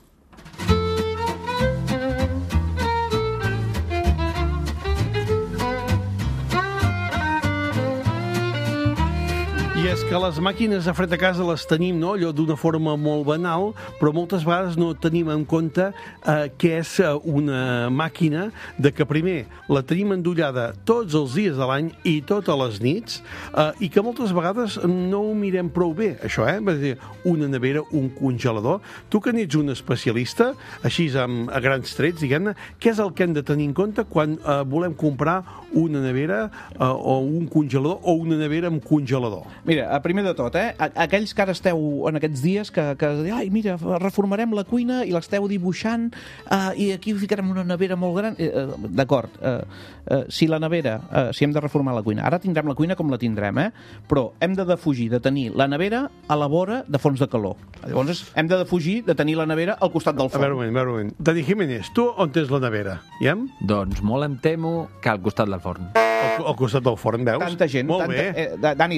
I és que les màquines de fred a casa les tenim, no?, allò d'una forma molt banal, però moltes vegades no tenim en compte què és una màquina, de que primer la tenim endollada tots els dies de l'any i totes les nits, i que moltes vegades no ho mirem prou bé, això, és dir, una nevera, un congelador. Tu que n'ets un especialista, així a grans trets, diguem-ne, què és el que hem de tenir en compte quan volem comprar una nevera o un congelador o una nevera amb congelador? Mira, primer de tot, aquells que ara esteu en aquests dies que ai, mira, reformarem la cuina i l'esteu dibuixant i aquí ficarem una nevera molt gran. D'acord, si la nevera, si hem de reformar la cuina, ara tindrem la cuina com la tindrem, però hem de defugir de tenir la nevera a la vora de fonts de calor. Llavors hem de defugir de tenir la nevera al costat del forn. A veure un moment. Dani Jiménez, tu on tens la nevera? Doncs molt em temo que al costat del forn. Al costat del forn, veus? Tanta gent. Molt bé. Dani,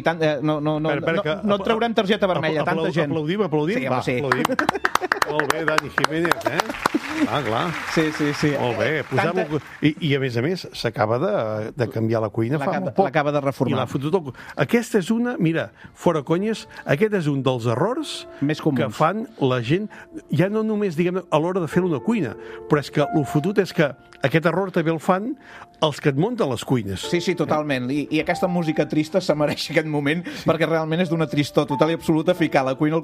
no et traurem targeta vermella, tanta gent. Aplaudim? Sí, home, sí. Molt bé, Dani Jiménez, clar. Sí. Molt bé, posem-ho... I a més, s'acaba de canviar la cuina fa molt poc. L'acaba de reformar. I l'ha fotut... Aquesta és una... Mira, fora conyes, aquest és un dels errors més comuns que fan la gent, ja no només, diguem, a l'hora de fer una cuina, però és que el fotut és que aquest error també el fan els que et munten les cuines. Sí, totalment. I aquesta música trista se mereix aquest moment, perquè realment és d'una tristor total i absoluta ficar la cuina al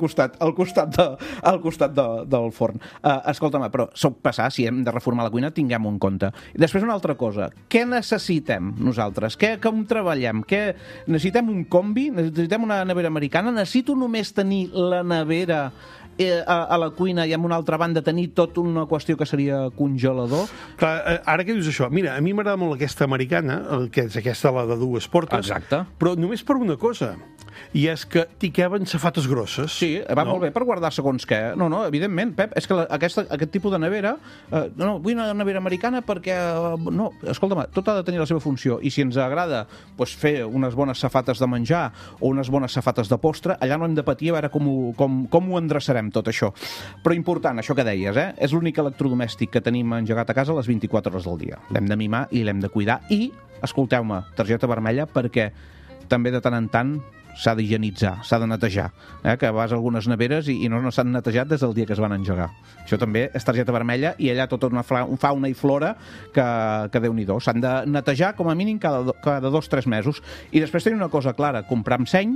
costat del forn. Escolta'm, però soc passar, si hem de reformar la cuina, tinguem-ho en compte. I després una altra cosa, què necessitem nosaltres? Com treballem? Necessitem un combi? Necessitem una nevera americana? Necessito només tenir la nevera a la cuina i amb una altra banda tenir tot una qüestió que seria congelador? Clar, ara que dius això, mira, a mi m'agrada molt aquesta americana, que és aquesta, la de dues portes. Exacte. Però només per una cosa, i és que t'hi caben safates grosses. Sí, va molt bé per guardar segons què. No, evidentment, Pep, és que aquest tipus de nevera, vull una nevera americana perquè, escolta'm, tot ha de tenir la seva funció, i si ens agrada fer unes bones safates de menjar o unes bones safates de postre, allà no hem de patir a veure com ho endreçarem tot això. Però important, això que deies, és l'únic electrodomèstic que tenim engegat a casa a les 24 hores del dia. L'hem de mimar i l'hem de cuidar i, escolteu-me, targeta vermella, perquè també de tant en tant s'ha d'higienitzar, s'ha de netejar, que vas a algunes neveres i no s'han netejat des del dia que es van engegar. Això també és targeta vermella i allà tota una fauna i flora que Déu-n'hi-do. S'han de netejar com a mínim cada 2 o 3 mesos. I després tenim una cosa clara, comprar amb seny.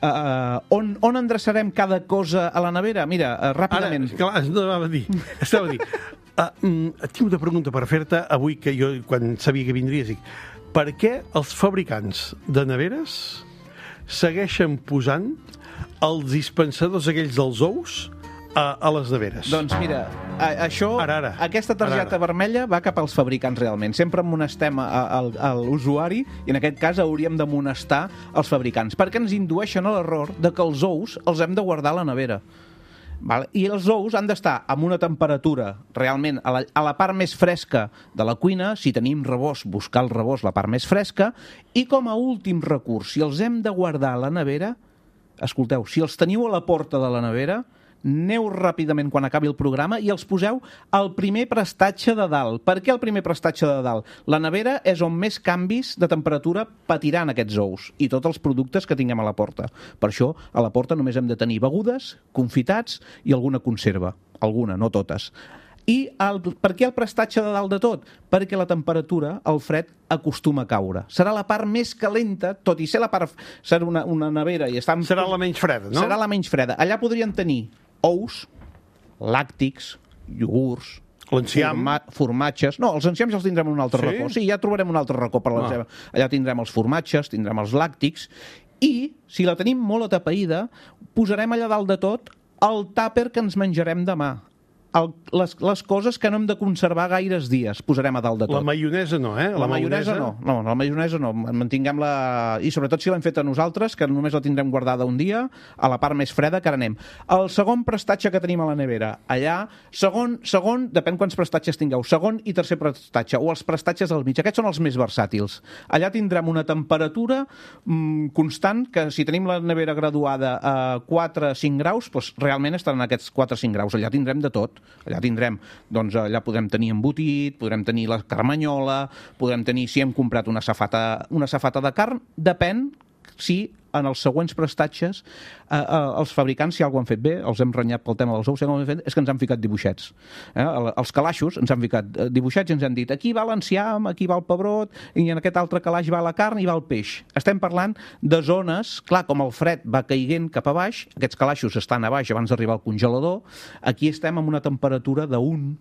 On endreçarem cada cosa a la nevera? Mira, ràpidament. Ara, clar, estava a dir. Tinc una pregunta per fer-te avui, que jo, quan sabia que vindries, dic, per què els fabricants de neveres segueixen posant els dispensadors aquells dels ous a les neveres? Doncs mira, aquesta targeta vermella va cap als fabricants realment. Sempre amonestem a l'usuari i en aquest cas hauríem d'amonestar els fabricants, perquè ens indueixen a l'error de que els ous els hem de guardar a la nevera. I els ous han d'estar amb una temperatura realment a la part més fresca de la cuina. Si tenim rebost, buscar el rebost, la part més fresca. I com a últim recurs, si els hem de guardar a la nevera, escolteu, si els teniu a la porta de la nevera, aneu ràpidament quan acabi el programa i els poseu al primer prestatge de dalt. Per què el primer prestatge de dalt? La nevera és on més canvis de temperatura patiran aquests ous i tots els productes que tinguem a la porta. Per això, a la porta només hem de tenir begudes, confitats i alguna conserva. Alguna, no totes. I per què el prestatge de dalt de tot? Perquè la temperatura, el fred, acostuma a caure. Serà la part més calenta, tot i ser ser una nevera i estar... Serà la menys freda, no? Serà la menys freda. Allà podrien tenir ous, làctics, iogurts, l'enciam, formatges... No, els enciams els tindrem en un altre racó. Sí, ja trobarem un altre racó per l'enciam. Allà tindrem els formatges, tindrem els làctics i, si la tenim molt atapeïda, posarem allà dalt de tot el tàper que ens menjarem demà. les coses que no hem de conservar gaires dies, posarem a dalt de tot. La maionesa no, La maionesa no. No, la maionesa no. Mantinguem-la... I sobretot si l'hem fet a nosaltres, que només la tindrem guardada un dia, a la part més freda, que ara anem. El segon prestatge que tenim a la nevera, allà, segon, depèn quants prestatges tingueu, segon i tercer prestatge, o els prestatges al mig. Aquests són els més versàtils. Allà tindrem una temperatura constant, que si tenim la nevera graduada a 4-5 graus, doncs realment estaran aquests 4-5 graus. Allà tindrem de tot. Allà tindrem, doncs allà podrem tenir embotit, podrem tenir la carmanyola, podrem tenir, si hem comprat una safata de carn, depèn si en els següents prestatges els fabricants, si alguna han fet bé, els hem renyat pel tema dels ous, si alguna han fet, és que ens han ficat dibuixets. Els calaixos ens han ficat dibuixets i ens han dit aquí va l'enciam, aquí va el pebrot, i en aquest altre calaix va la carn i va el peix. Estem parlant de zones, clar, com el fred va caiguent cap a baix, aquests calaixos estan a baix abans d'arribar al congelador, aquí estem amb una temperatura d'1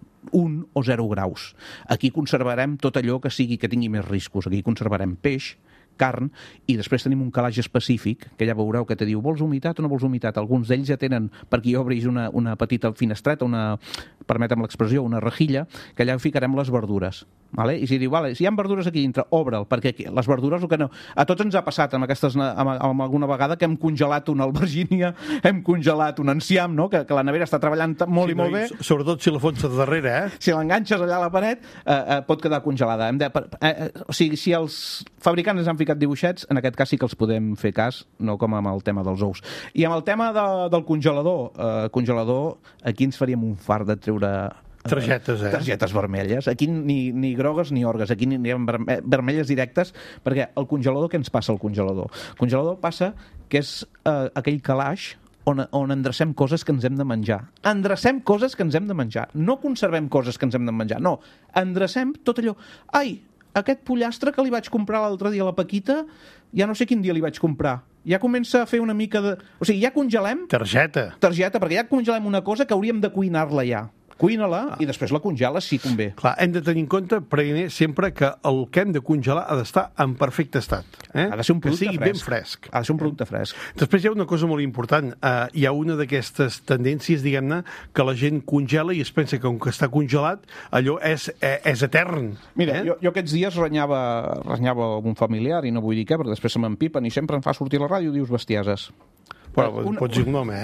o 0 graus. Aquí conservarem tot allò que tingui més riscos. Aquí conservarem peix, carn, i després tenim un calaix específic, que ja veureu que te diu, vols humitat o no vols humitat? Alguns d'ells ja tenen, perquè hi obris una petita finestreta, permetem l'expressió, una rejilla, que allà ficarem les verdures. Vale? I si diu, vale, si hi ha verdures aquí dintre, obre'l, perquè les verdures, que no... A tots ens ha passat amb alguna vegada que hem congelat una albergínia, hem congelat un enciam, no? Que la nevera està treballant molt i molt bé. Sobretot si la fots de darrere, Si l'enganxes allà a la paret, pot quedar congelada. O sigui, si els fabricants ens han ficat dibuixets, en aquest cas sí que els podem fer cas, no com amb el tema dels ous. I amb el tema del congelador, aquí ens faríem un fart de treure targetes vermelles. Aquí ni grogues ni orgues, aquí ni vermelles directes, perquè el congelador, què ens passa al congelador? El congelador passa que és aquell calaix on endrecem coses que ens hem de menjar. Endrecem coses que ens hem de menjar. No conservem coses que ens hem de menjar. No, endrecem tot allò. Ai, aquest pollastre que li vaig comprar l'altre dia a la Paquita, ja no sé quin dia li vaig comprar. Ja comença a fer una mica de... O sigui, ja congelem... Targeta, perquè ja congelem una cosa que hauríem de cuinar-la ja. Cuina-la i després la congeles si convé. Clar, hem de tenir en compte, primer, sempre que el que hem de congelar ha d'estar en perfecte estat. Ha de ser un producte fresc. Ben fresc. Ha de ser un producte fresc. Després hi ha una cosa molt important. Hi ha una d'aquestes tendències, diguem-ne, que la gent congela i es pensa que com que està congelat, allò és etern. Mira, jo aquests dies renyava un familiar, i no vull dir què, perquè després se m'empipen i sempre em fa sortir a la ràdio i dius bestieses. Però pots dir un nom,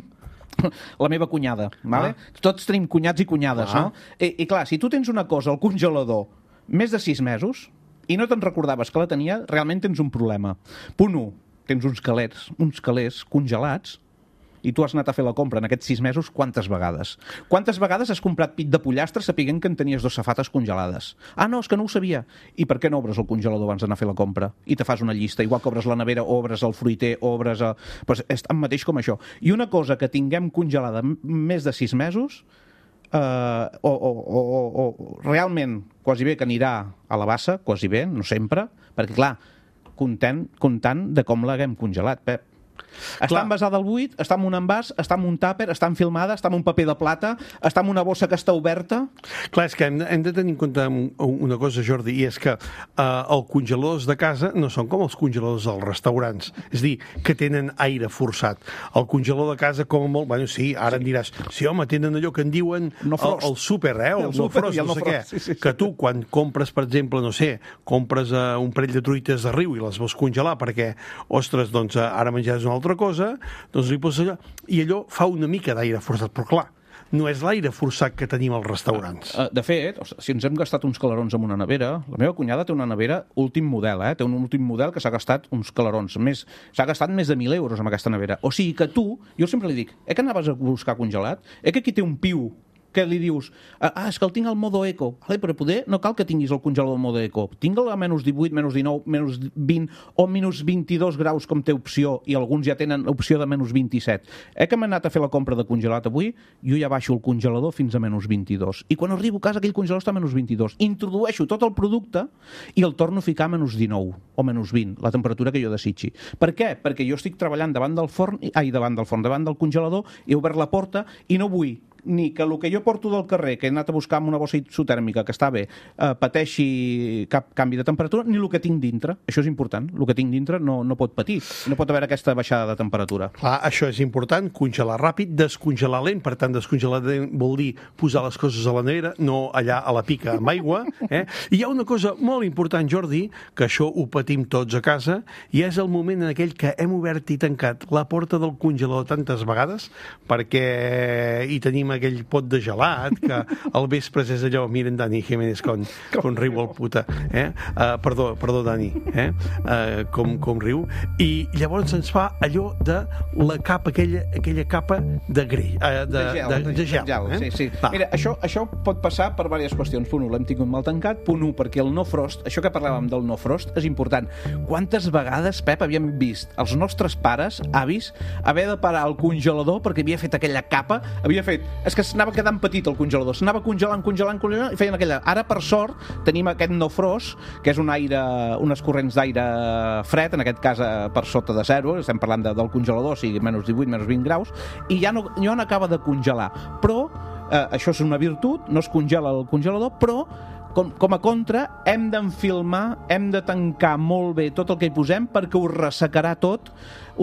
La meva cunyada, vale? Tots tenim cunyats i cunyades, no? I clar, si tu tens una cosa al congelador més de 6 mesos i no te'n recordaves que la tenia, realment tens un problema. Punt 1, tens uns calés congelats i tu has anat a fer la compra en aquests 6 mesos quantes vegades? Quantes vegades has comprat pit de pollastre sapiguent que en tenies 2 safates congelades? Ah, no, és que no ho sabia. I per què no obres el congelador abans d'anar a fer la compra? I te fas una llista, igual que obres la nevera, obres el fruiter, obres... Pues és tan mateix com això. I una cosa que tinguem congelada més de 6 mesos, o realment quasi bé que anirà a la bassa, quasi bé, no sempre, perquè clar, comptant de com l'haguem congelat, Pep. Està envasada al buit, està en un envàs, està en un tàper, està enfilmada, està en un paper de plata, està en una bossa que està oberta... Clar, és que hem de tenir en compte una cosa, Jordi, i és que els congeladors de casa no són com els congeladors dels restaurants, és a dir, que tenen aire forçat. El congelador de casa, com a molt... Bueno, sí, ara em diràs, sí, home, tenen allò que en diuen el súper, el no frost, no sé què. Que tu, quan compres, per exemple, no sé, compres un parell de truites de riu i les vols congelar perquè, ostres, doncs ara menjaràs una altra cosa, doncs li poses allò, i allò fa una mica d'aire forçat, però clar, no és l'aire forçat que tenim als restaurants. De fet, si ens hem gastat uns calarons amb una nevera, la meva cunyada té una nevera últim model, té un últim model que s'ha gastat uns calarons, s'ha gastat més de 1.000 euros amb aquesta nevera. O sigui que tu, jo sempre li dic, que anaves a buscar congelat? Que aquí té un piu que li dius, és que el tinc al modo eco. Vale, però poder no cal que tinguis el congelador al modo eco. Tingue'l a menys 18, menys 19, menys 20 o menys 22 graus com té opció, i alguns ja tenen opció de menys 27. Que m'he anat a fer la compra de congelat avui, jo ja baixo el congelador fins a menys 22. I quan arribo a casa aquell congelador està a menys 22. Introdueixo tot el producte i el torno a ficar a menys 19 o menys 20, la temperatura que jo desitgi. Per què? Perquè jo estic treballant davant del congelador, he obert la porta i no vull ni que el que jo porto del carrer, que he anat a buscar amb una bossa isotèrmica que està bé, pateixi cap canvi de temperatura, ni el que tinc dintre. Això és important. El que tinc dintre no pot patir. No pot haver aquesta baixada de temperatura. Clar, això és important, congelar ràpid, descongelar lent, per tant, descongelar lent vol dir posar les coses a la nevera, no allà a la pica amb aigua. I hi ha una cosa molt important, Jordi, que això ho patim tots a casa, i és el moment en aquell que hem obert i tancat la porta del congelador tantes vegades, perquè hi tenim aquell pot de gelat, que al vespre és allò, miren Dani Jiménez com riu el puta, perdó Dani, com riu, i llavors ens fa allò de la capa, aquella capa de greix, de gel. Sí. Mira, això pot passar per diverses qüestions. Punt 1, l'hem tingut mal tancat. Punt 1, perquè el no frost, això que parlàvem del no frost, és important. Quantes vegades, Pep, havíem vist els nostres pares, avis, haver de parar el congelador perquè havia fet aquella capa, és que s'anava quedant petit el congelador, s'anava congelant, i feien aquella... Ara, per sort, tenim aquest no frost, que és unes corrents d'aire fred, en aquest cas per sota de 0, estem parlant del congelador, o sigui, menys 18, menys 20 graus, i ja no acaba de congelar. Però això és una virtut, no es congela el congelador, però com a contra, hem d'enfilmar, hem de tancar molt bé tot el que hi posem perquè ho ressecarà tot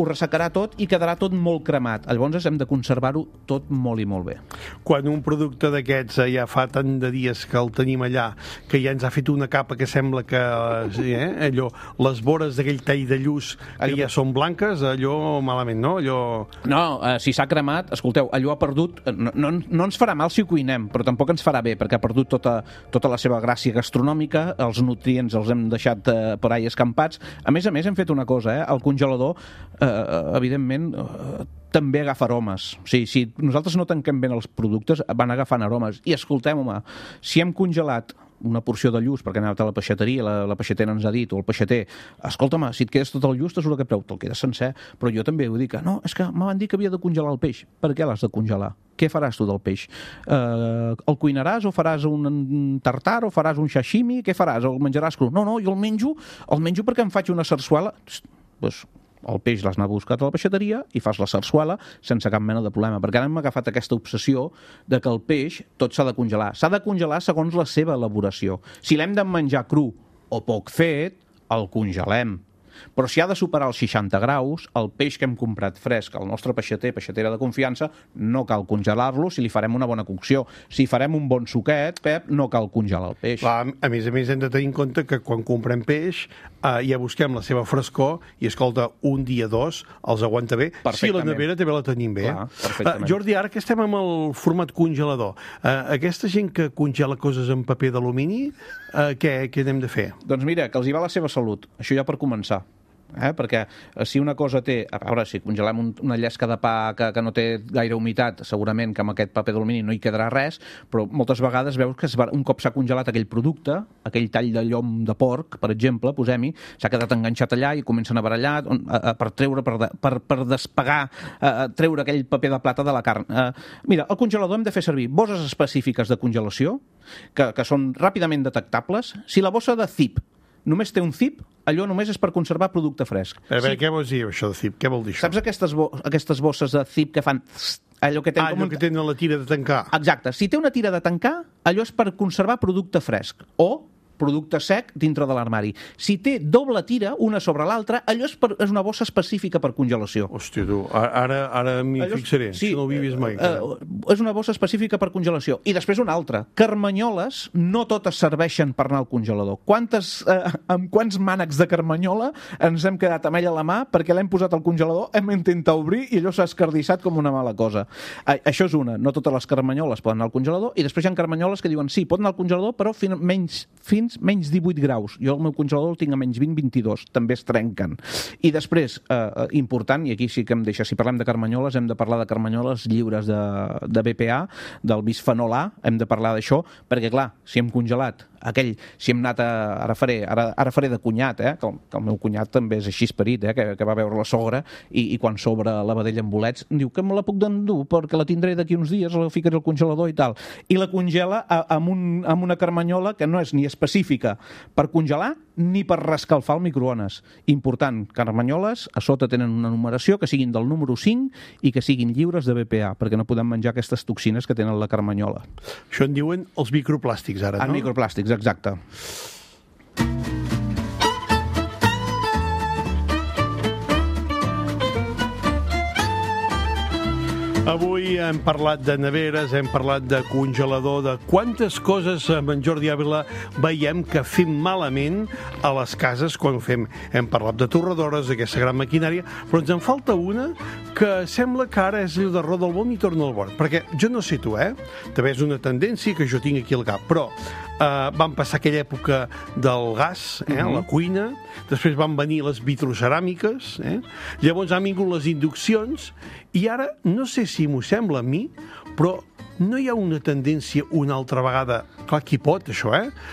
i quedarà tot molt cremat. Llavors hem de conservar-ho tot molt i molt bé. Quan un producte d'aquests ja fa tant de dies que el tenim allà, que ja ens ha fet una capa que sembla que allò, les vores d'aquell tall de lluç que ja són blanques, allò malament, no? No, si s'ha cremat, escolteu, allò ha perdut... No ens farà mal si ho cuinem, però tampoc ens farà bé, perquè ha perdut tota la seva gràcia gastronòmica, els nutrients els hem deixat per ahí escampats. A més, hem fet una cosa, el congelador, evidentment, també agafa aromes. O sigui, si nosaltres no tanquem bé els productes, van agafant aromes. I escoltem-me, si hem congelat una porció de lluç, perquè hem anat a la peixateria, la peixatera ens ha dit, o el peixater, escolta'm, si et quedes tot el lluç, te surt aquest preu, te'l quedes sencer, però jo també ho dic, no, és que m'han dit que havia de congelar el peix. Per què l'has de congelar? Què faràs tu del peix? El cuinaràs o faràs un tartar o faràs un sashimi? Què faràs? El menjaràs cru? No, jo el menjo perquè em faig una sarsuela. Doncs el peix l'has anat a buscar a la peixateria i fas la sarsuela sense cap mena de problema, perquè ara hem agafat aquesta obsessió de que el peix tot s'ha de congelar. S'ha de congelar segons la seva elaboració. Si l'hem de menjar cru o poc fet, el congelem. Però si ha de superar els 60 graus, el peix que hem comprat fresc al nostre peixatera de confiança, no cal congelar-lo si li farem una bona cocció. Si farem un bon suquet, Pep, no cal congelar el peix. Clar, a més hem de tenir en compte que quan comprem peix ja busquem la seva frescor i, escolta, un dia, dos, els aguanta bé. Si la nevera també la tenim bé. Clar, Jordi, ara que estem amb el format congelador, aquesta gent que congela coses en paper d'alumini, què n'hem de fer? Doncs mira, que els hi va la seva salut. Això ja per començar. Perquè si una cosa té... A veure, si congelem una llesca de pa que no té gaire humitat, segurament que amb aquest paper d'alumini no hi quedarà res, però moltes vegades veus que un cop s'ha congelat aquell producte, aquell tall de llom de porc, per exemple, posem-hi, s'ha quedat enganxat allà i comencen a barallar per treure, per despegar, treure aquell paper de plata de la carn. Mira, al congelador hem de fer servir bosses específiques de congelació, que són ràpidament detectables. Si la bossa de Zip només té un zip, allò només és per conservar producte fresc. A veure, què vols dir això de zip? Què vol dir això? Saps aquestes bosses de zip que fan... Allò que tenen la tira de tancar. Exacte. Si té una tira de tancar, allò és per conservar producte fresc. O producte sec dintre de l'armari. Si té doble tira, una sobre l'altra, allò és una bossa específica per congelació. Hòstia, tu, ara m'hi fixaré, si no ho he vist mai. És una bossa específica per congelació. I després una altra. Carmanyoles no totes serveixen per anar al congelador. Amb quants mànecs de carmanyola ens hem quedat amb ella a la mà perquè l'hem posat al congelador, hem intentat obrir i allò s'ha escardissat com una mala cosa. Això és una. No totes les carmanyoles poden anar al congelador i després hi ha carmanyoles que diuen sí, pot anar al congelador, però fins menys 18 graus. Jo el meu congelador el tinc a menys 20-22. També es trenquen. I després, important, i aquí sí que em deixa, si parlem de carmanyoles, hem de parlar de carmanyoles lliures de BPA, del bisfenol A, hem de parlar d'això, perquè clar, si hem congelat si hem anat ara faré de cunyat, que el meu cunyat també és així esperit, que va veure la sogra i quan s'obre la vedella amb bolets diu que me la puc endur perquè la tindré d'aquí uns dies, la ficaré al congelador i tal, i la congela amb una carmanyola que no és ni específica per congelar ni per rescalfar el microones. Important, carmanyoles a sota tenen una numeració, que siguin del número 5 i que siguin lliures de BPA, perquè no podem menjar aquestes toxines que tenen la carmanyola. Això en diuen els microplàstics, ara, no? Els microplàstics, exacte. Avui hem parlat de neveres, hem parlat de congelador, de quantes coses amb en Jordi Ávila veiem que fem malament a les cases quan ho fem. Hem parlat de torradores, d'aquesta gran maquinària, però ens en falta una que sembla que ara és allò de roda al món i torna al bord. Perquè jo no sé tu, també és una tendència que jo tinc aquí al cap, però van passar aquella època del gas, a la cuina, després van venir les vitroceràmiques, llavors han vingut les induccions, i ara, no sé si m'ho sembla a mi, però no hi ha una tendència una altra vegada, clar, qui pot això,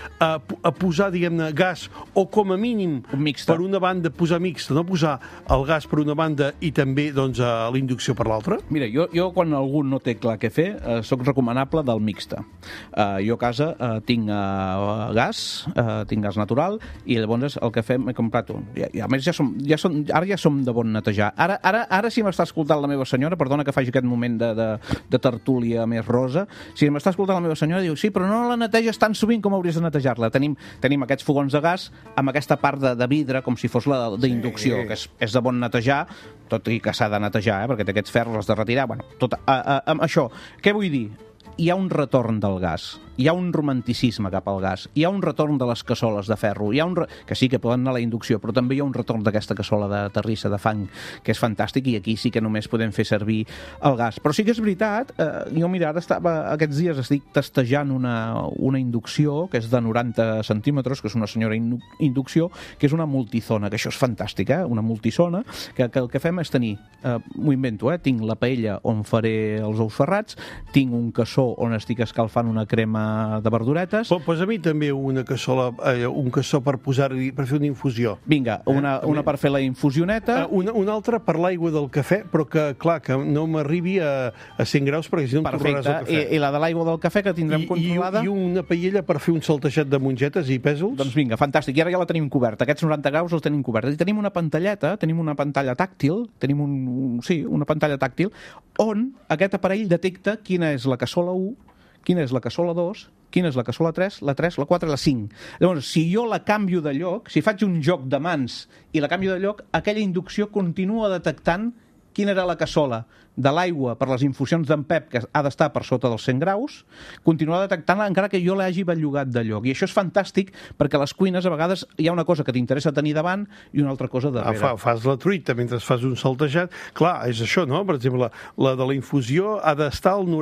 a posar, diguem-ne, gas, o com a mínim, per una banda, posar mixta, no posar el gas per una banda i també, doncs, la inducció per l'altra? Mira, jo quan algú no té clar què fer, soc recomanable del mixta. Jo a casa tinc gas, tinc gas natural, i llavors el que fem, he comprat un. I a més, ara ja som de bon netejar. Ara si m'està escoltant la meva senyora, perdona que faci aquest moment de tertúlia més rosa, si m'està escoltant la meva senyora, diu, sí, però no la neteges tan sovint com hauries de netejar-la. Tenim aquests fogons de gas amb aquesta part de vidre, com si fos la d'inducció, que és de bon netejar, tot i que s'ha de netejar, perquè té aquests ferros, has de retirar, bueno, tot amb això. Què vull dir? Hi ha un retorn del gas, hi ha un romanticisme cap al gas, hi ha un retorn de les cassoles de ferro, que sí que poden anar a la inducció, però també hi ha un retorn d'aquesta cassola de terrissa, de fang, que és fantàstic, i aquí sí que només podem fer servir el gas. Però sí que és veritat, jo mira, ara aquests dies estic testejant una inducció, que és de 90 centímetres, que és una senyora inducció, que és una multizona, que això és fantàstic, una multizona, que el que fem és tenir, m'ho invento, tinc la paella on faré els ous ferrats, tinc un cassó on estic escalfant una crema de verduretes. Posa a mi també una cassola, un cassó per posar-hi, per fer una infusió. Vinga, una per fer la infusioneta. Una altra per l'aigua del cafè, però que, clar, que no m'arribi a 100 graus, perquè si no em tornaràs el cafè. I la de l'aigua del cafè, que tindrem controlada. I una paella per fer un saltejat de mongetes i pèsols. Doncs vinga, fantàstic. I ara ja la tenim coberta. Aquests 90 graus els tenim coberta. I tenim una pantalleta, tenim una pantalla tàctil, tenim una pantalla tàctil, on aquest aparell detecta quina és la cassola 1, quina és la cassola 2, quina és la cassola 3, la 3, la 4 i la 5. Llavors, si jo la canvio de lloc, si faig un joc de mans i la canvio de lloc, aquella inducció continua detectant quina era la cassola de l'aigua per les infusions d'en Pep, que ha d'estar per sota dels 100 graus, continuar detectant-la encara que jo l'hagi bellugat de lloc. I això és fantàstic perquè a les cuines a vegades hi ha una cosa que t'interessa tenir davant i una altra cosa darrere. Fas la truita mentre fas un saltejat. Clar, és això, no? Per exemple, la de la infusió ha d'estar als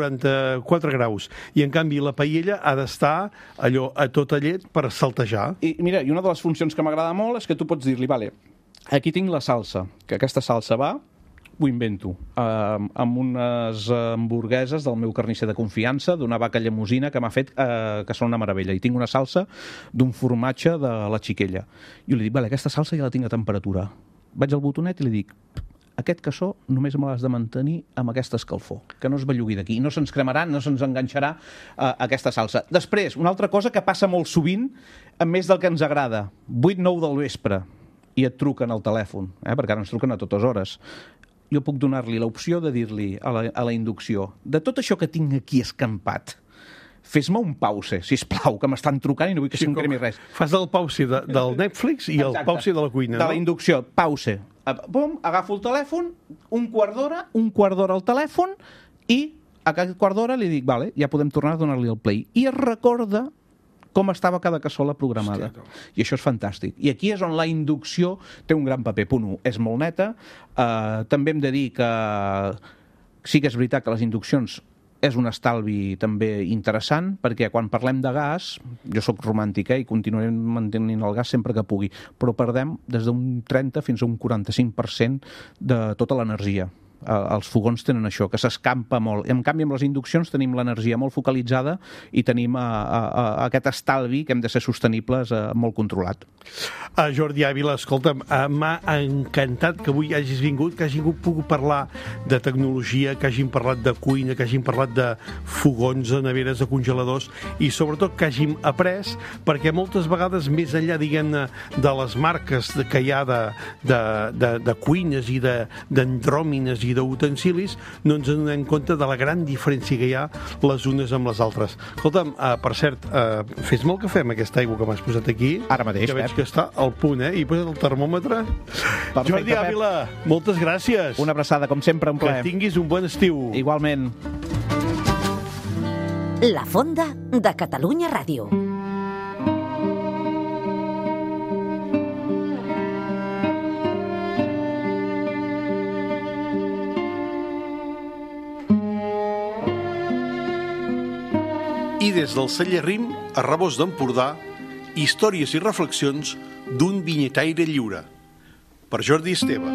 94 graus i en canvi la paella ha d'estar allò a tota llet per saltejar. I mira, i una de les funcions que m'agrada molt és que tu pots dir-li, vale, aquí tinc la salsa, que aquesta salsa va, ho invento, amb unes hamburgueses del meu carnisser de confiança, d'una vaca llemosina que m'ha fet que són una meravella. I tinc una salsa d'un formatge de la Xiquella. I li dic, vale, aquesta salsa ja la tinc a temperatura. Vaig al botonet i li dic, aquest cassó només me l'has de mantenir amb aquesta escalfor, que no es bellugui d'aquí. No se'ns cremarà, no se'ns enganxarà aquesta salsa. Després, una altra cosa que passa molt sovint, a més del que ens agrada, 8-9 del vespre, i et truquen al telèfon, perquè ara ens truquen a totes hores. Jo puc donar-li l'opció de dir-li a la inducció, de tot això que tinc aquí escampat, fes-me un pause, sisplau, que m'estan trucant i no vull que se'm cremi res. Fas el pause del Netflix i el pause de la cuina, no? De la inducció, pause. Bum, agafo el telèfon, un quart d'hora al telèfon, i a aquest quart d'hora li dic, vale, ja podem tornar a donar-li el play. I es recorda com estava cada cassola programada. I això és fantàstic. I aquí és on la inducció té un gran paper. Punt 1, és molt neta. També hem de dir que sí que és veritat que les induccions és un estalvi també interessant, perquè quan parlem de gas, jo sóc romàntic i continuarem mantenint el gas sempre que pugui, però perdem des d'un 30 fins a un 45% de tota l'energia. Els fogons tenen això, que s'escampa molt. En canvi, amb les induccions tenim l'energia molt focalitzada i tenim aquest estalvi que hem de ser sostenibles molt controlat. Jordi Ávila, escolta'm, m'ha encantat que avui hagis vingut, que hagin pogut parlar de tecnologia, que hagin parlat de cuina, que hagin parlat de fogons, de neveres, de congeladors i sobretot que hàgim après, perquè moltes vegades més enllà, diguem-ne, de les marques que hi ha de cuines i d'andròmines i d'utensilis, no ens adonem compte de la gran diferència que hi ha les unes amb les altres. Escolta'm, per cert, fes-me el cafè amb aquesta aigua que m'has posat aquí. Ara mateix, que veig que està al punt, i he posat el termòmetre. Perfecte, Jordi Ávila, moltes gràcies. Una abraçada, com sempre, un plaer. Que tinguis un bon estiu. Igualment. La Fonda de Catalunya Ràdio. I des del celler Rim, a Rabós d'Empordà, històries i reflexions d'un vinyetaire lliure. Per Jordi Esteve.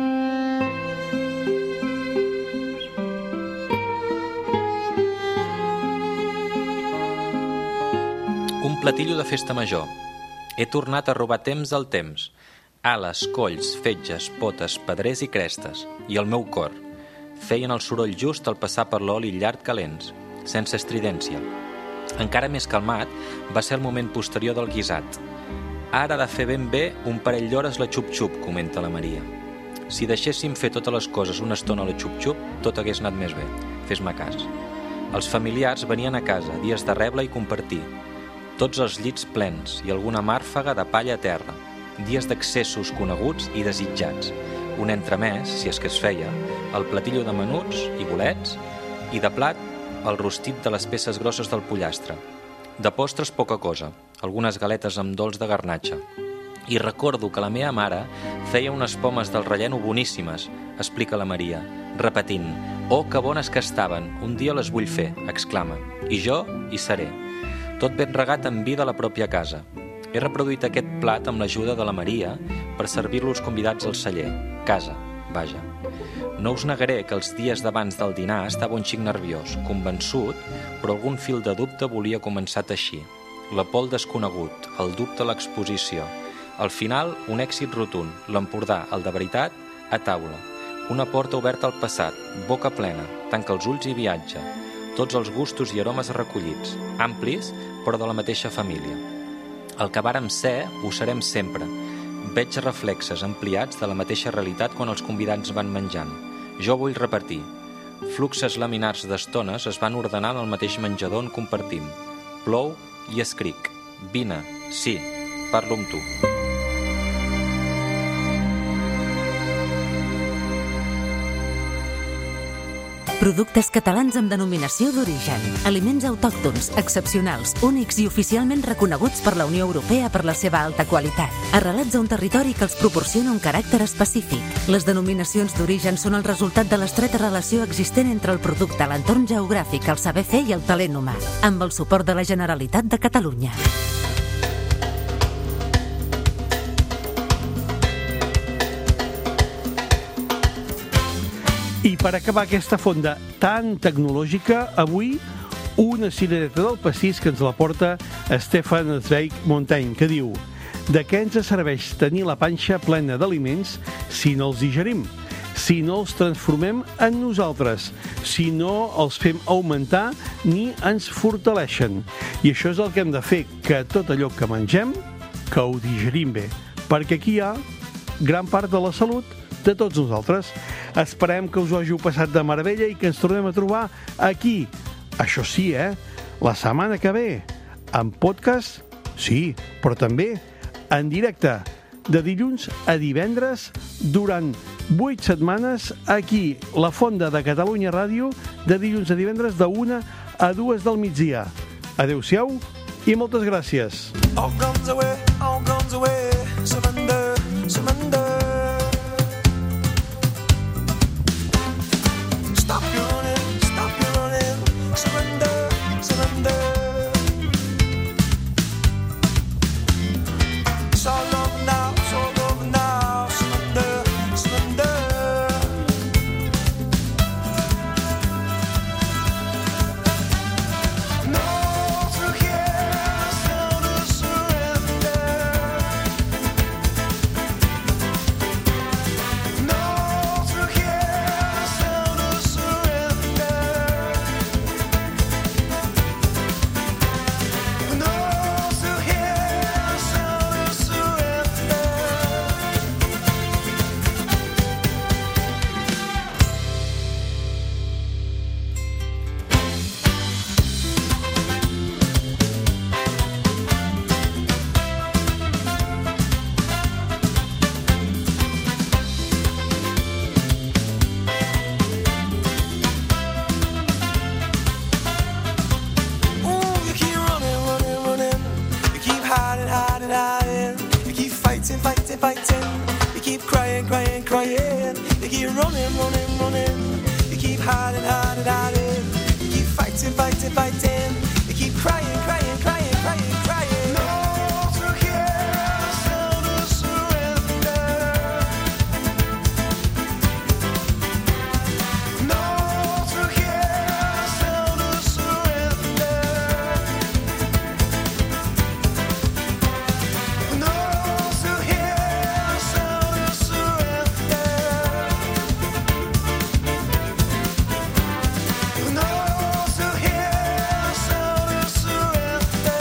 Un platillo de festa major. He tornat a robar temps al temps. Ales, colls, fetges, potes, pedrers i crestes. I el meu cor. Feien el soroll just al passar per l'oli llarg calents, sense estridència. Encara més calmat va ser el moment posterior del guisat. Ara ha de fer ben bé un parell d'hores la xup-xup, comenta la Maria. Si deixéssim fer totes les coses una estona a la xup-xup, tot hagués anat més bé. Fes-me cas. Els familiars venien a casa, dies de reble i compartir. Tots els llits plens i alguna màrfaga de palla a terra. Dies d'accessos coneguts i desitjats. Un entremès, si és que es feia, el platillo de menuts i bolets, i de plat el rostit de les peces grosses del pollastre. De postres poca cosa, algunes galetes amb dolç de garnatxa. I recordo que la meva mare feia unes pomes del relleno boníssimes, explica la Maria, repetint, «Oh, que bones que estaven, un dia les vull fer», exclama. I jo hi seré. Tot ben regat amb vi de la pròpia casa. He reproduït aquest plat amb l'ajuda de la Maria per servir-lo als convidats al celler. Casa, vaja. No us negaré que els dies d'abans del dinar estava un xic nerviós, convençut, però algun fil de dubte volia començar a teixir. La por al desconegut, el dubte a l'exposició. Al final, un èxit rotund, l'Empordà, el de veritat, a taula. Una porta oberta al passat, boca plena, tanca els ulls i viatja. Tots els gustos i aromes recollits, amplis, però de la mateixa família. El que vàrem ser, ho serem sempre. Veig reflexes ampliats de la mateixa realitat quan els convidats van menjant. Jo vull repartir. Fluxes laminars d'estones es van ordenar en el mateix menjador on compartim. Plou i escric. Vine, sí, parlo amb tu. Productes catalans amb denominació d'origen. Aliments autòctons, excepcionals, únics i oficialment reconeguts per la Unió Europea per la seva alta qualitat. Arrelats a un territori que els proporciona un caràcter específic. Les denominacions d'origen són el resultat de l'estreta relació existent entre el producte, l'entorn geogràfic, el saber fer i el talent humà, amb el suport de la Generalitat de Catalunya. I per acabar aquesta fonda tan tecnològica, avui una cirereta del pastís que ens la porta Stefan Zweig Montaigne, que diu: de què ens serveix tenir la panxa plena d'aliments si no els digerim, si no els transformem en nosaltres, si no els fem augmentar ni ens fortaleixen. I això és el que hem de fer, que tot allò que mengem, que ho digerim bé, perquè aquí hi ha gran part de la salut de tots nosaltres. Esperem que us ho hàgiu passat de meravella i que ens tornem a trobar aquí. Això sí, la setmana que ve, en podcast, sí, però també en directe, de dilluns a divendres, durant 8 setmanes, aquí, la Fonda de Catalunya Ràdio, de dilluns a divendres, de 1 a 2 del migdia. Adéu-siau i moltes gràcies. All guns away, surrender, surrender. Stop your running, surrender, surrender. It's all over now, surrender, surrender. running, running, running. You keep hiding, hiding, hiding. You keep fighting, fighting, fighting. You keep crying, crying, crying, crying, crying. No to hear sound of surrender. No to hear sound of surrender. No to hear sound of surrender. No to hear sound of surrender.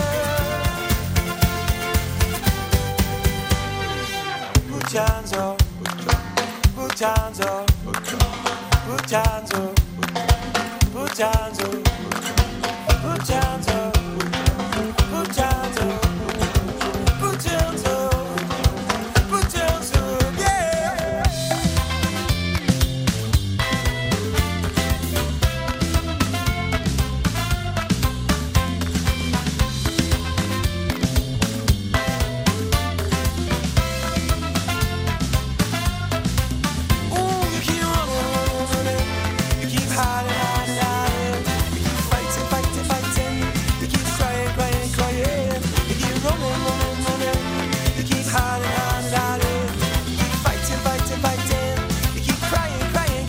Put your hands up, put your hands up, put your hands up, put your hands up, put your hands up, put your hands up, put your hands up, put your hands up, yeah. Ooh, you keep running, running, running. You keep hiding, hiding, hiding. You keep fighting, fighting, fighting. You keep crying, crying, crying. You keep running, running, running. You keep hiding, hiding, hiding. You keep fighting, fighting, fighting. You keep crying, crying,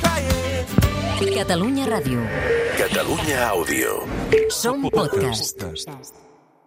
crying. Catalunya Ràdio. Catalunya Àudio. Som podcast.